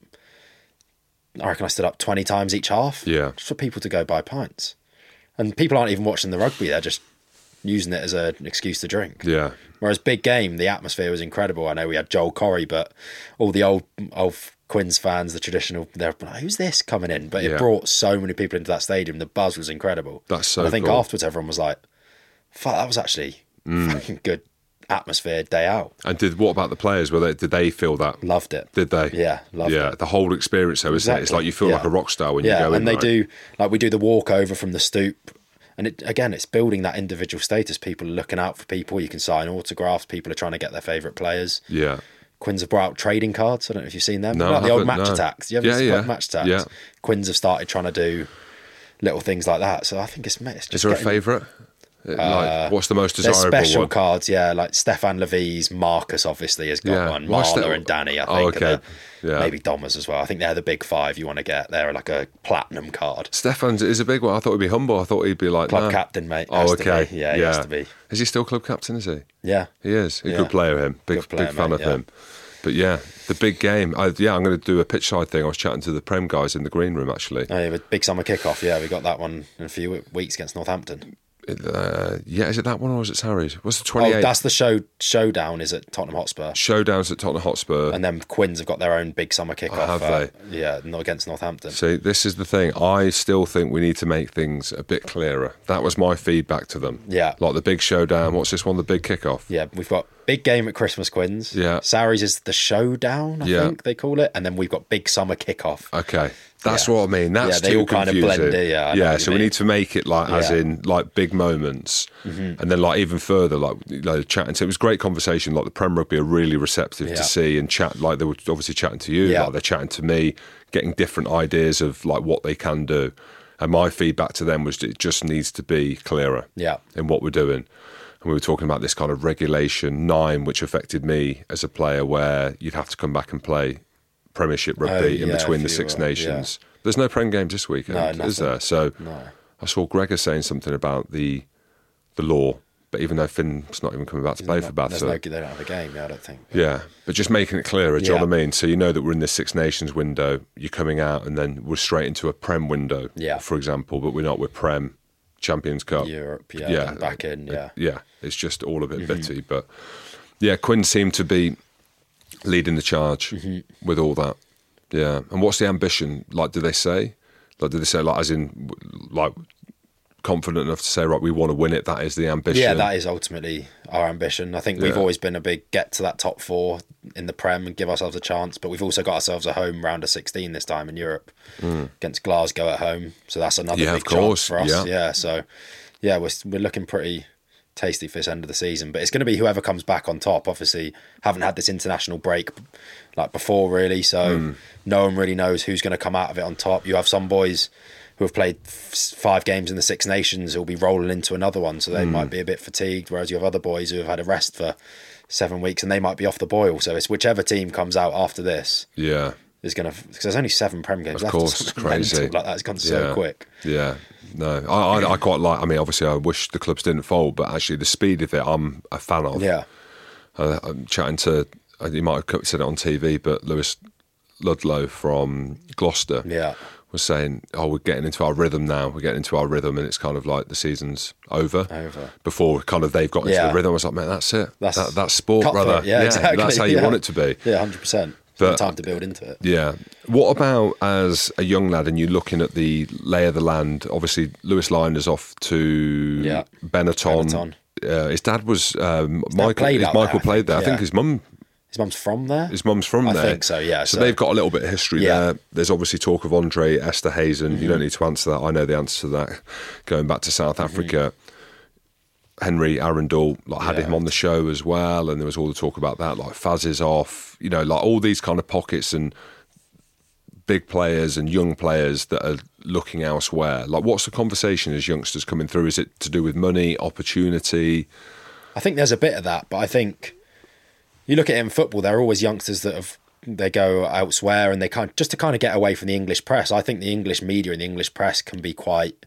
Speaker 6: I reckon I stood up twenty times each half.
Speaker 2: Yeah.
Speaker 6: Just for people to go buy pints. And people aren't even watching the rugby, they're just using it as a, an excuse to drink.
Speaker 2: Yeah.
Speaker 6: Whereas big game, the atmosphere was incredible. I know we had Joel Corey, but all the old old Quins fans, the traditional, they're like, who's this coming in? But it
Speaker 2: Yeah.
Speaker 6: brought so many people into that stadium. The buzz was incredible.
Speaker 2: That's so
Speaker 6: And I think
Speaker 2: cool.
Speaker 6: afterwards everyone was like, fuck, that was actually
Speaker 2: Mm.
Speaker 6: fucking good atmosphere day out.
Speaker 2: And did what about the players? Were they, did they feel that?
Speaker 6: Loved it.
Speaker 2: Did they?
Speaker 6: Yeah, loved
Speaker 2: yeah,
Speaker 6: it.
Speaker 2: the whole experience, though, isn't it? It's
Speaker 6: Exactly.
Speaker 2: like you feel
Speaker 6: Yeah.
Speaker 2: like a rock star when
Speaker 6: yeah,
Speaker 2: you go in.
Speaker 6: and they
Speaker 2: right?
Speaker 6: do, like we do the walk over from the stoop. And it, again, it's building that individual status. People are looking out for people. You can sign autographs. People are trying to get their favourite players.
Speaker 2: Yeah.
Speaker 6: Quins have brought out trading cards. I don't know if you've seen them.
Speaker 2: No,
Speaker 6: like
Speaker 2: I
Speaker 6: the old
Speaker 2: haven't,
Speaker 6: match
Speaker 2: no.
Speaker 6: attacks. You haven't
Speaker 2: Yeah,
Speaker 6: seen
Speaker 2: yeah.
Speaker 6: match attacks.
Speaker 2: Yeah.
Speaker 6: Quins have started trying to do little things like that. So I think it's, it's just
Speaker 2: Is there a
Speaker 6: getting-
Speaker 2: favourite? Like, what's the most
Speaker 6: There's
Speaker 2: desirable
Speaker 6: special
Speaker 2: one?
Speaker 6: cards, yeah, like Stefan Levy's, Marcus obviously has got
Speaker 2: Yeah.
Speaker 6: one,
Speaker 2: Why
Speaker 6: Marla
Speaker 2: Ste-
Speaker 6: and Danny, I think.
Speaker 2: Oh,
Speaker 6: and
Speaker 2: okay.
Speaker 6: the-
Speaker 2: Yeah.
Speaker 6: Maybe Domers as well. I think they're the big five you want to get. They're like a platinum card.
Speaker 2: Stefan's is a big one. I thought he'd be humble. I thought he'd be like
Speaker 6: Club
Speaker 2: no.
Speaker 6: captain, mate.
Speaker 2: Oh,
Speaker 6: Has to
Speaker 2: okay.
Speaker 6: be. Yeah, he has to be.
Speaker 2: Is he still club captain? Is he?
Speaker 6: Yeah.
Speaker 2: He is. A
Speaker 6: Yeah.
Speaker 2: good player, him. Big,
Speaker 6: Good player,
Speaker 2: big fan
Speaker 6: mate,
Speaker 2: of
Speaker 6: yeah.
Speaker 2: him. But yeah, the big game. I, yeah, I'm going to do a pitch side thing. I was chatting to the Prem guys in the green room actually.
Speaker 6: Oh, yeah, with big summer kickoff. Yeah, we got that one in a few weeks against Northampton.
Speaker 2: Uh, yeah, is it that one or is it Sarries? What's the
Speaker 6: Oh,
Speaker 2: twenty-eighth?
Speaker 6: that's the show. Showdown is at Tottenham Hotspur,
Speaker 2: Showdowns at Tottenham Hotspur.
Speaker 6: and then Quins have got their own big summer kickoff.
Speaker 2: have
Speaker 6: uh,
Speaker 2: they?
Speaker 6: Yeah, not against Northampton.
Speaker 2: See, this is the thing. I still think we need to make things a bit clearer. That was my feedback to them.
Speaker 6: Yeah.
Speaker 2: Like the big showdown. What's this one? The big kickoff.
Speaker 6: Yeah, we've got big game at Christmas Quins.
Speaker 2: Yeah.
Speaker 6: Sarries is the showdown, I
Speaker 2: Yeah.
Speaker 6: think they call it, and then we've got big summer kickoff.
Speaker 2: Okay. That's
Speaker 6: Yeah.
Speaker 2: what I mean. That's
Speaker 6: Yeah, they
Speaker 2: too
Speaker 6: all kind of
Speaker 2: confusing.
Speaker 6: blend, yeah, I know
Speaker 2: yeah.
Speaker 6: what
Speaker 2: So
Speaker 6: you
Speaker 2: we
Speaker 6: mean.
Speaker 2: need to make it like, as
Speaker 6: Yeah.
Speaker 2: in, like big moments, and then like even further, like, like chatting. So it was great conversation. Like the Prem Rugby are really receptive
Speaker 6: Yeah.
Speaker 2: to see and chat. Like they were obviously chatting to you.
Speaker 6: Yeah.
Speaker 2: Like they're chatting to me, getting different ideas of like what they can do. And my feedback to them was it just needs to be clearer.
Speaker 6: Yeah.
Speaker 2: In what we're doing. And we were talking about this kind of regulation nine, which affected me as a player, where you'd have to come back and play Premiership rugby
Speaker 6: Oh,
Speaker 2: in
Speaker 6: yeah,
Speaker 2: between
Speaker 6: if
Speaker 2: the
Speaker 6: you
Speaker 2: Six
Speaker 6: were,
Speaker 2: Nations. There's no Prem games this weekend,
Speaker 6: No,
Speaker 2: is
Speaker 6: nothing.
Speaker 2: there? So
Speaker 6: No.
Speaker 2: I saw Gregor saying something about the the law, but even though Finn's not even coming back to play for
Speaker 6: There's
Speaker 2: Bath, so
Speaker 6: no, they don't have a game, yeah, I don't think.
Speaker 2: yeah, but just making it clearer, do you know
Speaker 6: Yeah.
Speaker 2: what I mean? So you know that we're in this Six Nations window, you're coming out, and then we're straight into a Prem window,
Speaker 6: Yeah.
Speaker 2: for example, but we're not with Prem, Champions Cup.
Speaker 6: Europe, yeah, then back in, yeah.
Speaker 2: Yeah, it's just all a bit
Speaker 6: Mm-hmm.
Speaker 2: bitty, but yeah, Quinn seemed to be leading the charge
Speaker 6: Mm-hmm.
Speaker 2: with all that. Yeah, and what's the ambition? Like, do they say? Like, do they say, like, as in, like, confident enough to say, right, we want to win it, that is the ambition?
Speaker 6: Yeah, that is ultimately our ambition. I think we've
Speaker 2: Yeah.
Speaker 6: always been a big get to that top four in the Prem and give ourselves a chance, but we've also got ourselves a home round of sixteen this time in Europe against Glasgow at home. So that's another
Speaker 2: Mm. Yeah,
Speaker 6: big
Speaker 2: of course,
Speaker 6: chance for us.
Speaker 2: yeah.
Speaker 6: Yeah, so yeah, we're we're looking pretty tasty for this end of the season, but it's going to be whoever comes back on top. Obviously, haven't had this international break like before, really, so
Speaker 2: Mm.
Speaker 6: no one really knows who's going to come out of it on top. You have some boys who have played f- five games in the Six Nations who'll be rolling into another one, so they
Speaker 2: Mm.
Speaker 6: might be a bit fatigued, whereas you have other boys who have had a rest for seven weeks and they might be off the boil. So it's whichever team comes out after this
Speaker 2: Yeah,
Speaker 6: is going to, because there's only seven Prem games
Speaker 2: of
Speaker 6: left.
Speaker 2: course,
Speaker 6: or
Speaker 2: it's
Speaker 6: something
Speaker 2: crazy.
Speaker 6: mental like that. It's gone so
Speaker 2: Yeah.
Speaker 6: quick.
Speaker 2: Yeah, no, I, I, I quite like. I mean, obviously, I wish the clubs didn't fold, but actually, the speed of it, I'm a fan of.
Speaker 6: Yeah.
Speaker 2: Uh, I'm chatting to. You might have said it on T V, but Lewis Ludlow from Gloucester.
Speaker 6: Yeah.
Speaker 2: Was saying, oh, we're getting into our rhythm now. We're getting into our rhythm, and it's kind of like the season's over.
Speaker 6: Over.
Speaker 2: Before kind of they've got into
Speaker 6: Yeah.
Speaker 2: the rhythm. I was like, man, that's it.
Speaker 6: That's
Speaker 2: that, that's sport,
Speaker 6: cutthroat.
Speaker 2: brother.
Speaker 6: Yeah, exactly.
Speaker 2: That's how you
Speaker 6: Yeah.
Speaker 2: want it to be.
Speaker 6: Yeah, one hundred percent.
Speaker 2: But,
Speaker 6: time to build into it.
Speaker 2: Yeah. What about as a young lad and you're looking at the lay of the land? Obviously, Lewis Liner's off to
Speaker 6: yeah.
Speaker 2: Benetton.
Speaker 6: Benetton.
Speaker 2: Uh, his dad was um,
Speaker 6: his
Speaker 2: Michael.
Speaker 6: Played
Speaker 2: his Michael
Speaker 6: there,
Speaker 2: played there. I
Speaker 6: yeah.
Speaker 2: think his mum.
Speaker 6: His mum's from there.
Speaker 2: His mum's from
Speaker 6: I
Speaker 2: there.
Speaker 6: I think so. Yeah.
Speaker 2: So,
Speaker 6: so
Speaker 2: they've got a little bit of history
Speaker 6: yeah.
Speaker 2: there. There's obviously talk of Andre Esterhazen. Mm-hmm. You don't need to answer that. I know the answer to that. Going back to South Africa, mm-hmm. Henry Arundel like had
Speaker 6: yeah.
Speaker 2: him on the show as well, and there was all the talk about that. Like Faz is off. You know, like all these kind of pockets and big players and young players that are looking elsewhere. Like, what's the conversation as youngsters coming through? Is it to do with money, opportunity?
Speaker 6: I think there's a bit of that, but I think you look at it in football, there are always youngsters that have they go elsewhere and they can't just to kind of get away from the English press. I think the English media and the English press can be quite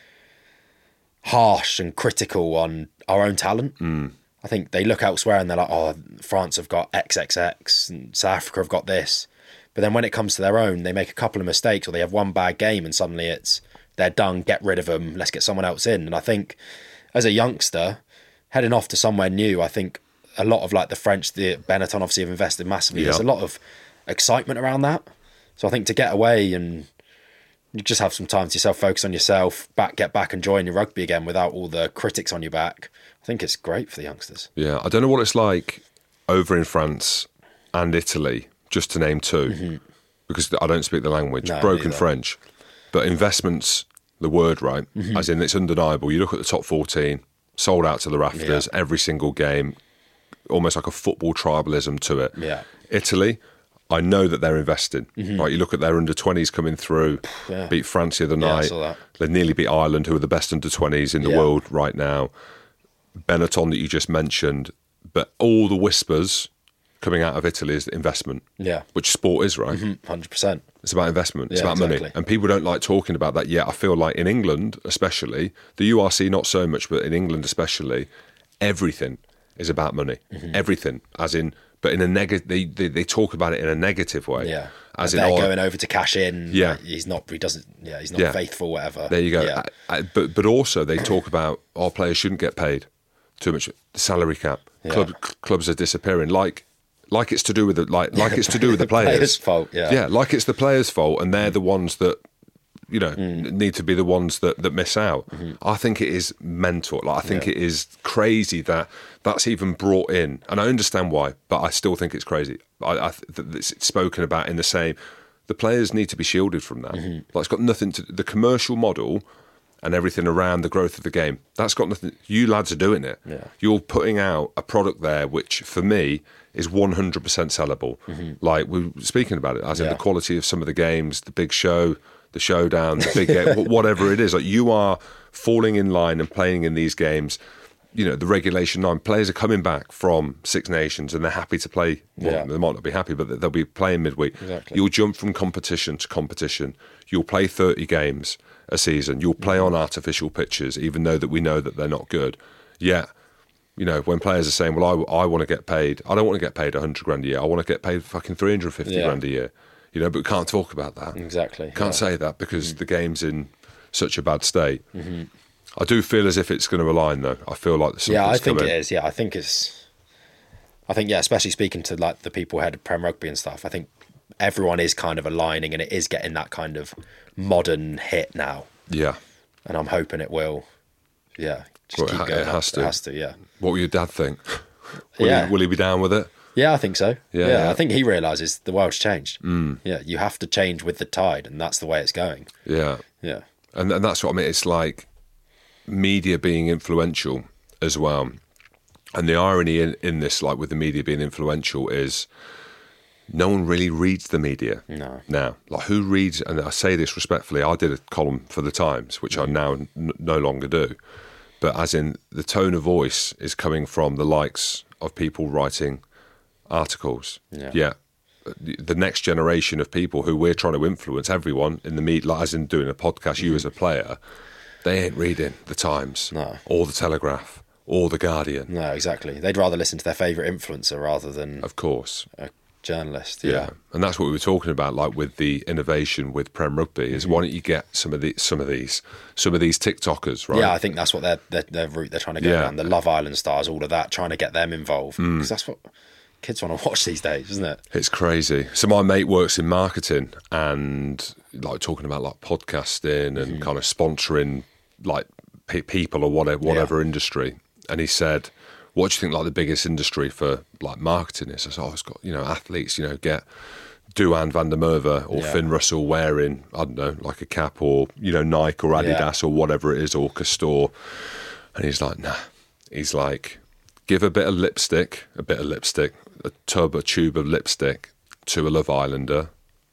Speaker 6: harsh and critical on our own talent.
Speaker 2: Mm.
Speaker 6: I think they look elsewhere and they're like, oh, France have got X X X and South Africa have got this. But then when it comes to their own, they make a couple of mistakes or they have one bad game and suddenly it's, they're done, get rid of them, let's get someone else in. And I think as a youngster, heading off to somewhere new, I think a lot of like the French, the Benetton obviously have invested massively.
Speaker 2: Yeah.
Speaker 6: There's a lot of excitement around that. So I think to get away and you just have some time to yourself, focus on yourself, back, get back, enjoying your rugby again without all the critics on your back. I think it's great for the youngsters.
Speaker 2: Yeah, I don't know what it's like over in France and Italy, just to name two, mm-hmm. because I don't speak the language,
Speaker 6: no,
Speaker 2: broken
Speaker 6: neither.
Speaker 2: French. But investment's the word, right?
Speaker 6: Mm-hmm.
Speaker 2: As in, it's undeniable. You look at the top fourteen, sold out to the rafters,
Speaker 6: yeah.
Speaker 2: every single game, almost like a football tribalism to it.
Speaker 6: Yeah.
Speaker 2: Italy, I know that they're investing.
Speaker 6: Mm-hmm.
Speaker 2: Right, you look at their under twenties coming through,
Speaker 6: yeah.
Speaker 2: beat France the other
Speaker 6: Yeah, I
Speaker 2: night.
Speaker 6: saw that.
Speaker 2: They nearly beat Ireland, who are the best under twenties in the
Speaker 6: Yeah.
Speaker 2: world right now. Benetton that you just mentioned, but all the whispers coming out of Italy is investment.
Speaker 6: Yeah.
Speaker 2: Which sport is, right?
Speaker 6: Mm-hmm. one hundred percent.
Speaker 2: It's about investment. It's
Speaker 6: Yeah,
Speaker 2: about
Speaker 6: exactly.
Speaker 2: money. And people don't like talking about that yet. I feel like in England, especially, the U R C not so much, but in England especially, everything is about money. Mm-hmm. Everything. As in, but in a negative, they, they, they talk about it in a negative way.
Speaker 6: Yeah.
Speaker 2: As
Speaker 6: and
Speaker 2: in,
Speaker 6: they're
Speaker 2: oh,
Speaker 6: going over to cash in.
Speaker 2: Yeah.
Speaker 6: Like, he's not, he doesn't, yeah, he's not
Speaker 2: Yeah.
Speaker 6: faithful, whatever.
Speaker 2: There you go.
Speaker 6: Yeah.
Speaker 2: I, I, but but also they talk about our players shouldn't get paid too much. The salary cap.
Speaker 6: Yeah.
Speaker 2: Club, clubs are disappearing. Like like it's to do with the like like it's to do with the players.
Speaker 6: players' fault, yeah.
Speaker 2: Yeah, like it's the players' fault, and they're the ones that you know
Speaker 6: Mm.
Speaker 2: need to be the ones that, that miss out.
Speaker 6: Mm-hmm.
Speaker 2: I think it is mental. Like I think
Speaker 6: Yeah.
Speaker 2: it is crazy that that's even brought in, and I understand why, but I still think it's crazy. I, I th- it's spoken about in the same. The players need to be shielded from that.
Speaker 6: Mm-hmm.
Speaker 2: Like it's got nothing to the commercial model and everything around the growth of the game. That's got nothing. You lads are doing it.
Speaker 6: Yeah.
Speaker 2: You're putting out a product there, which for me is one hundred percent sellable.
Speaker 6: Mm-hmm.
Speaker 2: Like we were speaking about it, as in
Speaker 6: Yeah.
Speaker 2: the quality of some of the games, the big show, the showdown, the big game, whatever it is. Like you are falling in line and playing in these games. You know, the regulation nine players are coming back from Six Nations and they're happy to play. Well,
Speaker 6: Yeah.
Speaker 2: they might not be happy, but they'll be playing midweek.
Speaker 6: Exactly.
Speaker 2: You'll jump from competition to competition. You'll play thirty games a season. You'll play on artificial pitches, even though that we know that they're not good. Yet, you know, when players are saying, well, I, I want to get paid, I don't want to get paid one hundred grand a year. I want to get paid fucking three hundred fifty
Speaker 6: Yeah.
Speaker 2: grand a year. You know, but we can't talk about that.
Speaker 6: Exactly.
Speaker 2: Can't
Speaker 6: yeah.
Speaker 2: say that because mm. the game's in such a bad state.
Speaker 6: Mm-hmm.
Speaker 2: I do feel as if it's going to align, though. I feel like something's
Speaker 6: Yeah, I think
Speaker 2: coming.
Speaker 6: it is. Yeah, I think it's. I think yeah, especially speaking to like the people who head of Prem Rugby and stuff. I think everyone is kind of aligning, and it is getting that kind of modern hit now.
Speaker 2: Yeah,
Speaker 6: and I'm hoping it will. Yeah, just
Speaker 2: well,
Speaker 6: keep
Speaker 2: it,
Speaker 6: going.
Speaker 2: it has
Speaker 6: up.
Speaker 2: to.
Speaker 6: It has to. Yeah.
Speaker 2: What will your dad think? will,
Speaker 6: yeah.
Speaker 2: he, will he be down with it?
Speaker 6: Yeah, I think so.
Speaker 2: Yeah,
Speaker 6: yeah,
Speaker 2: yeah.
Speaker 6: I think he realises the world's changed.
Speaker 2: Mm.
Speaker 6: Yeah, you have to change with the tide, and that's the way it's going.
Speaker 2: Yeah,
Speaker 6: yeah,
Speaker 2: and and that's what I mean. It's like media being influential as well, and the irony in, in this, like with the media being influential, is no one really reads the media
Speaker 6: no.
Speaker 2: now. Like who reads? And I say this respectfully. I did a column for the Times, which I now n- no longer do. But as in the tone of voice is coming from the likes of people writing articles.
Speaker 6: Yeah.
Speaker 2: yeah. The next generation of people who we're trying to influence, everyone in the media, like as in doing a podcast, you as a player, they ain't reading the Times
Speaker 6: no.
Speaker 2: or the Telegraph or the Guardian.
Speaker 6: No, exactly. They'd rather listen to their favourite influencer rather than
Speaker 2: of course
Speaker 6: a journalist.
Speaker 2: Yeah.
Speaker 6: yeah,
Speaker 2: and that's what we were talking about, like with the innovation with Prem Rugby. Is mm-hmm. why don't you get some of the some of these some of these TikTokers, right?
Speaker 6: Yeah, I think that's what their their, their route they're trying to get
Speaker 2: Yeah.
Speaker 6: around. The Love Island stars, all of that, trying to get them involved because
Speaker 2: Mm.
Speaker 6: that's what kids want to watch these days, isn't it?
Speaker 2: It's crazy. So my mate works in marketing and like talking about like podcasting and mm-hmm. kind of sponsoring like pe- people or whatever, whatever yeah. industry. And he said, what do you think like the biggest industry for like marketing is? I said, oh, it's got, you know, athletes, you know, get Duhan van der Merwe or yeah. Finn Russell wearing, I don't know, like a cap or, you know, Nike or Adidas yeah. or whatever it is, or Castore. And he's like, nah. He's like, give a bit of lipstick, a bit of lipstick, a tub, a tube of lipstick to a Love Islander.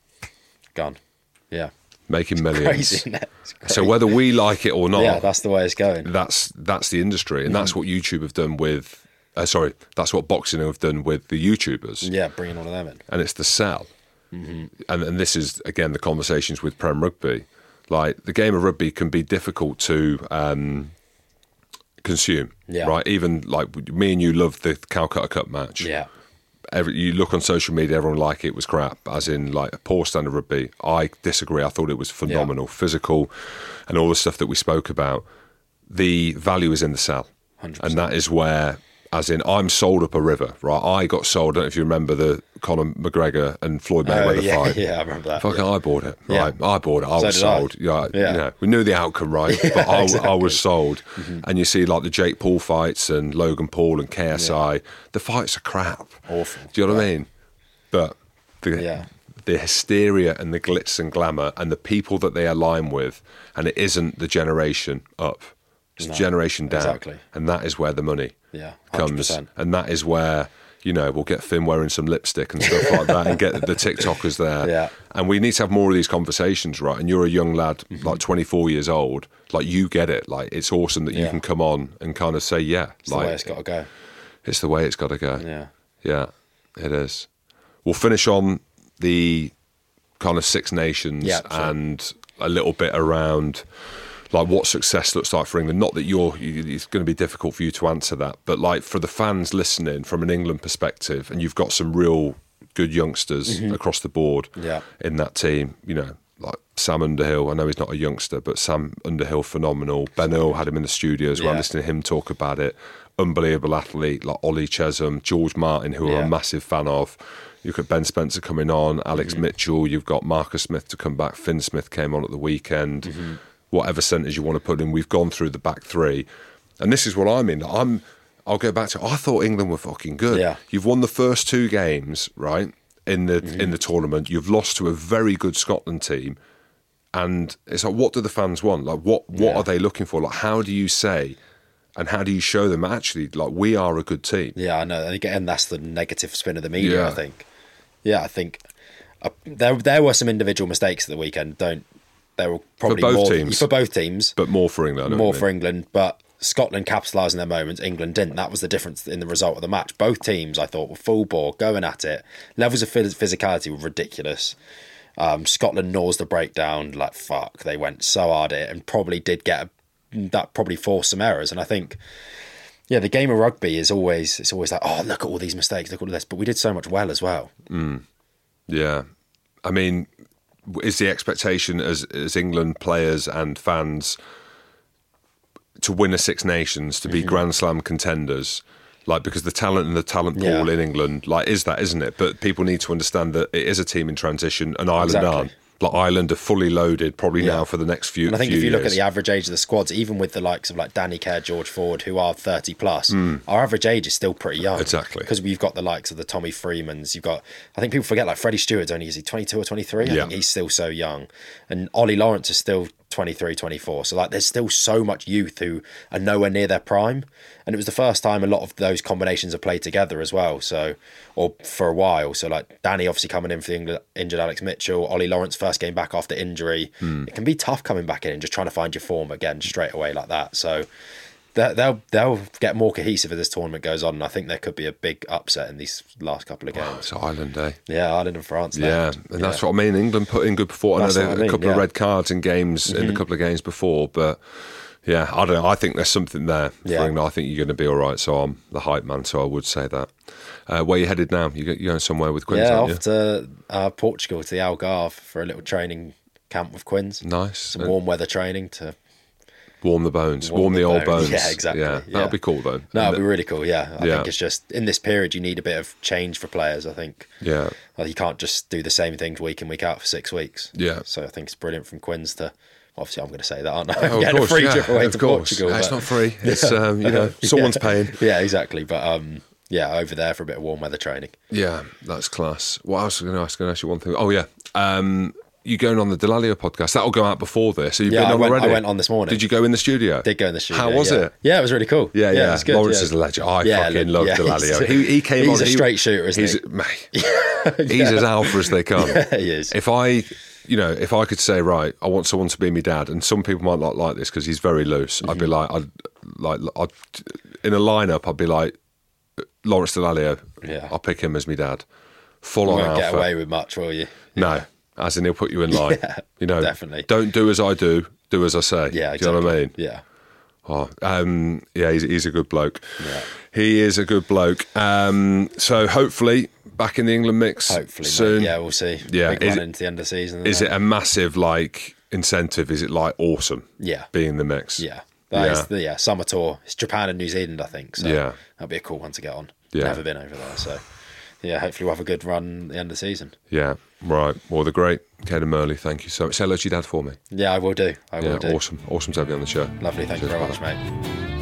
Speaker 6: Gone. Yeah.
Speaker 2: Making
Speaker 6: it's
Speaker 2: millions.
Speaker 6: Crazy, isn't it? It's crazy.
Speaker 2: So whether we like it or not,
Speaker 6: yeah, that's the way it's going.
Speaker 2: That's that's the industry, and mm-hmm. that's what YouTube have done with. Uh, sorry, that's what boxing have done with the YouTubers.
Speaker 6: Yeah, bringing all of them in,
Speaker 2: and it's the sell. Mm-hmm. And and this is again the conversations with Prem Rugby. Like the game of rugby can be difficult to um, consume. Yeah. Right. Even like me and you love the Calcutta Cup match.
Speaker 6: Yeah.
Speaker 2: Every, you look on social media, everyone like it was crap, as in like a poor standard rugby. I disagree. I thought it was phenomenal, yeah. physical, and all the stuff that we spoke about. The value is in the sell, one hundred percent. And that is where, as in, I'm sold up a river, right? I got sold. I don't know if you remember the Conor McGregor and Floyd Mayweather
Speaker 6: uh, yeah,
Speaker 2: fight.
Speaker 6: Yeah, I remember that.
Speaker 2: Fucking,
Speaker 6: yeah.
Speaker 2: I bought it, right? Yeah. I bought it. I
Speaker 6: so
Speaker 2: was sold. I. Yeah, yeah. You know, we knew the outcome, right? But I, exactly. I was sold. Mm-hmm. And you see, like the Jake Paul fights and Logan Paul and K S I. Yeah. The fights are crap.
Speaker 6: Awful.
Speaker 2: Do you know what
Speaker 6: yeah.
Speaker 2: I mean? But the
Speaker 6: yeah.
Speaker 2: the hysteria and the glitz and glamour and the people that they align with, and it isn't the generation up. It's no, generation down,
Speaker 6: exactly.
Speaker 2: And that is where the money
Speaker 6: yeah,
Speaker 2: comes, and that is where, you know, we'll get Finn wearing some lipstick and stuff like that, and get the TikTokers there.
Speaker 6: Yeah.
Speaker 2: And we need to have more of these conversations, right? And you're a young lad, mm-hmm. like twenty-four years old, like you get it. Like it's awesome that you
Speaker 6: yeah.
Speaker 2: can come on and kind of say, yeah,
Speaker 6: it's
Speaker 2: like
Speaker 6: the way it's got to go.
Speaker 2: It's the way it's got to go.
Speaker 6: Yeah,
Speaker 2: yeah, it is. We'll finish on the kind of Six Nations
Speaker 6: yeah, sure.
Speaker 2: and a little bit around. Like what success looks like for England. Not that you're, it's going to be difficult for you to answer that, but like for the fans listening from an England perspective, and you've got some real good youngsters mm-hmm. across the board
Speaker 6: yeah.
Speaker 2: in that team. You know, like Sam Underhill. I know he's not a youngster, but Sam Underhill, phenomenal. Ben Earl had him in the studio as well. Yeah. Listening to him talk about it, unbelievable athlete like Ollie Chesham, George Martin, who yeah. I'm a massive fan of. You've got Ben Spencer coming on, Alex mm-hmm. Mitchell. You've got Marcus Smith to come back. Finn Smith came on at the weekend. Mm-hmm. Whatever centres you want to put in, we've gone through the back three, and this is what I mean. I'm, I'll go back to. I thought England were fucking good.
Speaker 6: Yeah.
Speaker 2: You've won the first two games, right, in the mm-hmm. in the tournament. You've lost to a very good Scotland team, and it's like, what do the fans want? Like, what what yeah. are they looking for? Like, how do you say, and how do you show them actually, like, we are a good team?
Speaker 6: Yeah, I know. And again, that's the negative spin of the media.
Speaker 2: Yeah.
Speaker 6: I think. Yeah, I think uh, there there were some individual mistakes at the weekend. Don't. They were probably
Speaker 2: for both
Speaker 6: more,
Speaker 2: teams,
Speaker 6: for both teams,
Speaker 2: but more for England.
Speaker 6: More for England, but Scotland capitalised in their moments. England didn't. That was the difference in the result of the match. Both teams, I thought, were full bore, going at it. Levels of physicality were ridiculous. Um, Scotland gnaws the breakdown like fuck. They went so hard at it and probably did get a, that. Probably forced some errors. And I think, yeah, the game of rugby is always it's always like, oh, look at all these mistakes, look at all this. But we did so much well as well.
Speaker 2: Mm. Yeah, I mean. Is the expectation as as England players and fans to win a Six Nations, to be mm-hmm. Grand Slam contenders? Like, because the talent and the talent pool yeah. in England, like, is that, isn't it? But people need to understand that it is a team in transition, and Ireland
Speaker 6: exactly.
Speaker 2: aren't. Like, Ireland are fully loaded probably yeah. now for the next few years.
Speaker 6: And I think
Speaker 2: if
Speaker 6: you
Speaker 2: years.
Speaker 6: look at the average age of the squads, even with the likes of like Danny Kerr, George Ford, who are thirty plus, mm. our average age is still pretty young.
Speaker 2: Exactly.
Speaker 6: Because we've got the likes of the Tommy Freemans. You've got, I think people forget, like Freddie Stewart's only, is he twenty-two or twenty-three? I
Speaker 2: yeah.
Speaker 6: think he's still so young. And Ollie Lawrence is still twenty-three, twenty-four. So like there's still so much youth who are nowhere near their prime. And it was the first time a lot of those combinations have played together as well. So, or for a while. So like Danny obviously coming in for the injured Alex Mitchell, Ollie Lawrence first game back after injury. Mm. It can be tough coming back in and just trying to find your form again straight away like that. So they'll they'll get more cohesive as this tournament goes on. And I think there could be a big upset in these last couple of games.
Speaker 2: Oh, it's Ireland Day.
Speaker 6: Yeah, Ireland and France.
Speaker 2: Yeah,
Speaker 6: left.
Speaker 2: and that's
Speaker 6: yeah.
Speaker 2: what I mean. England put in good performance. I know there were a couple
Speaker 6: yeah.
Speaker 2: of red cards in games
Speaker 6: mm-hmm.
Speaker 2: in a couple of games before, but yeah, I don't know. I think there's something there for
Speaker 6: yeah.
Speaker 2: England. I think you're going to be all right. So I'm the hype man, so I would say that. Uh, where are you headed now? You're going somewhere with Quins,
Speaker 6: yeah,
Speaker 2: aren't you?
Speaker 6: off to uh, Portugal, to the Algarve for a little training camp with Quins.
Speaker 2: Nice.
Speaker 6: Some warm weather training to
Speaker 2: Warm the bones. Warm, Warm the, the old bones.
Speaker 6: Yeah, exactly.
Speaker 2: Yeah,
Speaker 6: yeah.
Speaker 2: that'd be cool though.
Speaker 6: No, it'd be really cool. Yeah, I
Speaker 2: yeah.
Speaker 6: think it's just in this period you need a bit of change for players. I think.
Speaker 2: Yeah.
Speaker 6: Like you can't just do the same things week in week out for six weeks.
Speaker 2: Yeah.
Speaker 6: So I think it's brilliant from Quins to. Obviously, I'm going to say that, aren't I?
Speaker 2: Oh,
Speaker 6: Getting
Speaker 2: course,
Speaker 6: a free
Speaker 2: yeah,
Speaker 6: trip away
Speaker 2: of
Speaker 6: to
Speaker 2: course.
Speaker 6: Portugal.
Speaker 2: No, it's
Speaker 6: but,
Speaker 2: not free. It's um, you know someone's
Speaker 6: yeah.
Speaker 2: paying.
Speaker 6: Yeah, exactly. But um, yeah, over there for a bit of warm weather training.
Speaker 2: Yeah, that's class. What else was I going to ask? Going to ask you one thing. Oh yeah. Um, you going on the Delalio podcast? That'll go out before this. So you've
Speaker 6: yeah,
Speaker 2: been
Speaker 6: I
Speaker 2: on
Speaker 6: went,
Speaker 2: already?
Speaker 6: I went on this morning.
Speaker 2: Did you go in the studio?
Speaker 6: Did go in the studio.
Speaker 2: How was
Speaker 6: yeah.
Speaker 2: it?
Speaker 6: Yeah, it was really cool.
Speaker 2: Yeah, yeah.
Speaker 6: yeah. It was good,
Speaker 2: Lawrence
Speaker 6: yeah.
Speaker 2: is a legend. I
Speaker 6: yeah,
Speaker 2: fucking love
Speaker 6: yeah,
Speaker 2: Delalio.
Speaker 6: He's,
Speaker 2: He, he came
Speaker 6: he's
Speaker 2: on.
Speaker 6: a
Speaker 2: he,
Speaker 6: straight shooter, isn't
Speaker 2: he's,
Speaker 6: he?
Speaker 2: Mate, he's as alpha as they come.
Speaker 6: Yeah, he is.
Speaker 2: If I, you know, if I could say, right, I want someone to be my dad, and some people might not like this because he's very loose. Mm-hmm. I'd be like, I'd like, I'd in a lineup, I'd be like, Lawrence Delalio.
Speaker 6: Yeah,
Speaker 2: I'll pick him as my dad. Full
Speaker 6: you
Speaker 2: on
Speaker 6: won't
Speaker 2: alpha.
Speaker 6: Get away with much, will you?
Speaker 2: No. As in, he'll put you in line.
Speaker 6: Yeah,
Speaker 2: you know,
Speaker 6: definitely.
Speaker 2: Don't do as I do, do as I say.
Speaker 6: Yeah, exactly.
Speaker 2: Do you know what I mean?
Speaker 6: Yeah.
Speaker 2: Oh, um, yeah, he's, he's a good bloke.
Speaker 6: Yeah.
Speaker 2: He is a good bloke. Um, so hopefully back in the England mix
Speaker 6: Hopefully,
Speaker 2: soon.
Speaker 6: Mate. Yeah, we'll see.
Speaker 2: Yeah,
Speaker 6: Big
Speaker 2: is
Speaker 6: run
Speaker 2: it,
Speaker 6: into the end of the season.
Speaker 2: Is it a massive like incentive? Is it like awesome?
Speaker 6: Yeah,
Speaker 2: being in the mix.
Speaker 6: Yeah, that
Speaker 2: yeah.
Speaker 6: is the yeah summer tour. It's Japan and New Zealand, I think. So
Speaker 2: yeah,
Speaker 6: that'll be a cool one to get on.
Speaker 2: Yeah,
Speaker 6: never been over there, so. Yeah, hopefully we'll have a good run at the end of the season.
Speaker 2: Yeah, right. Well, the great Caden Murley, thank you so much. Say hello to your dad for me.
Speaker 6: Yeah, I will do. I
Speaker 2: yeah,
Speaker 6: will do.
Speaker 2: Awesome. Awesome to have you on the show.
Speaker 6: Lovely. Thank Cheers, you very much, mate.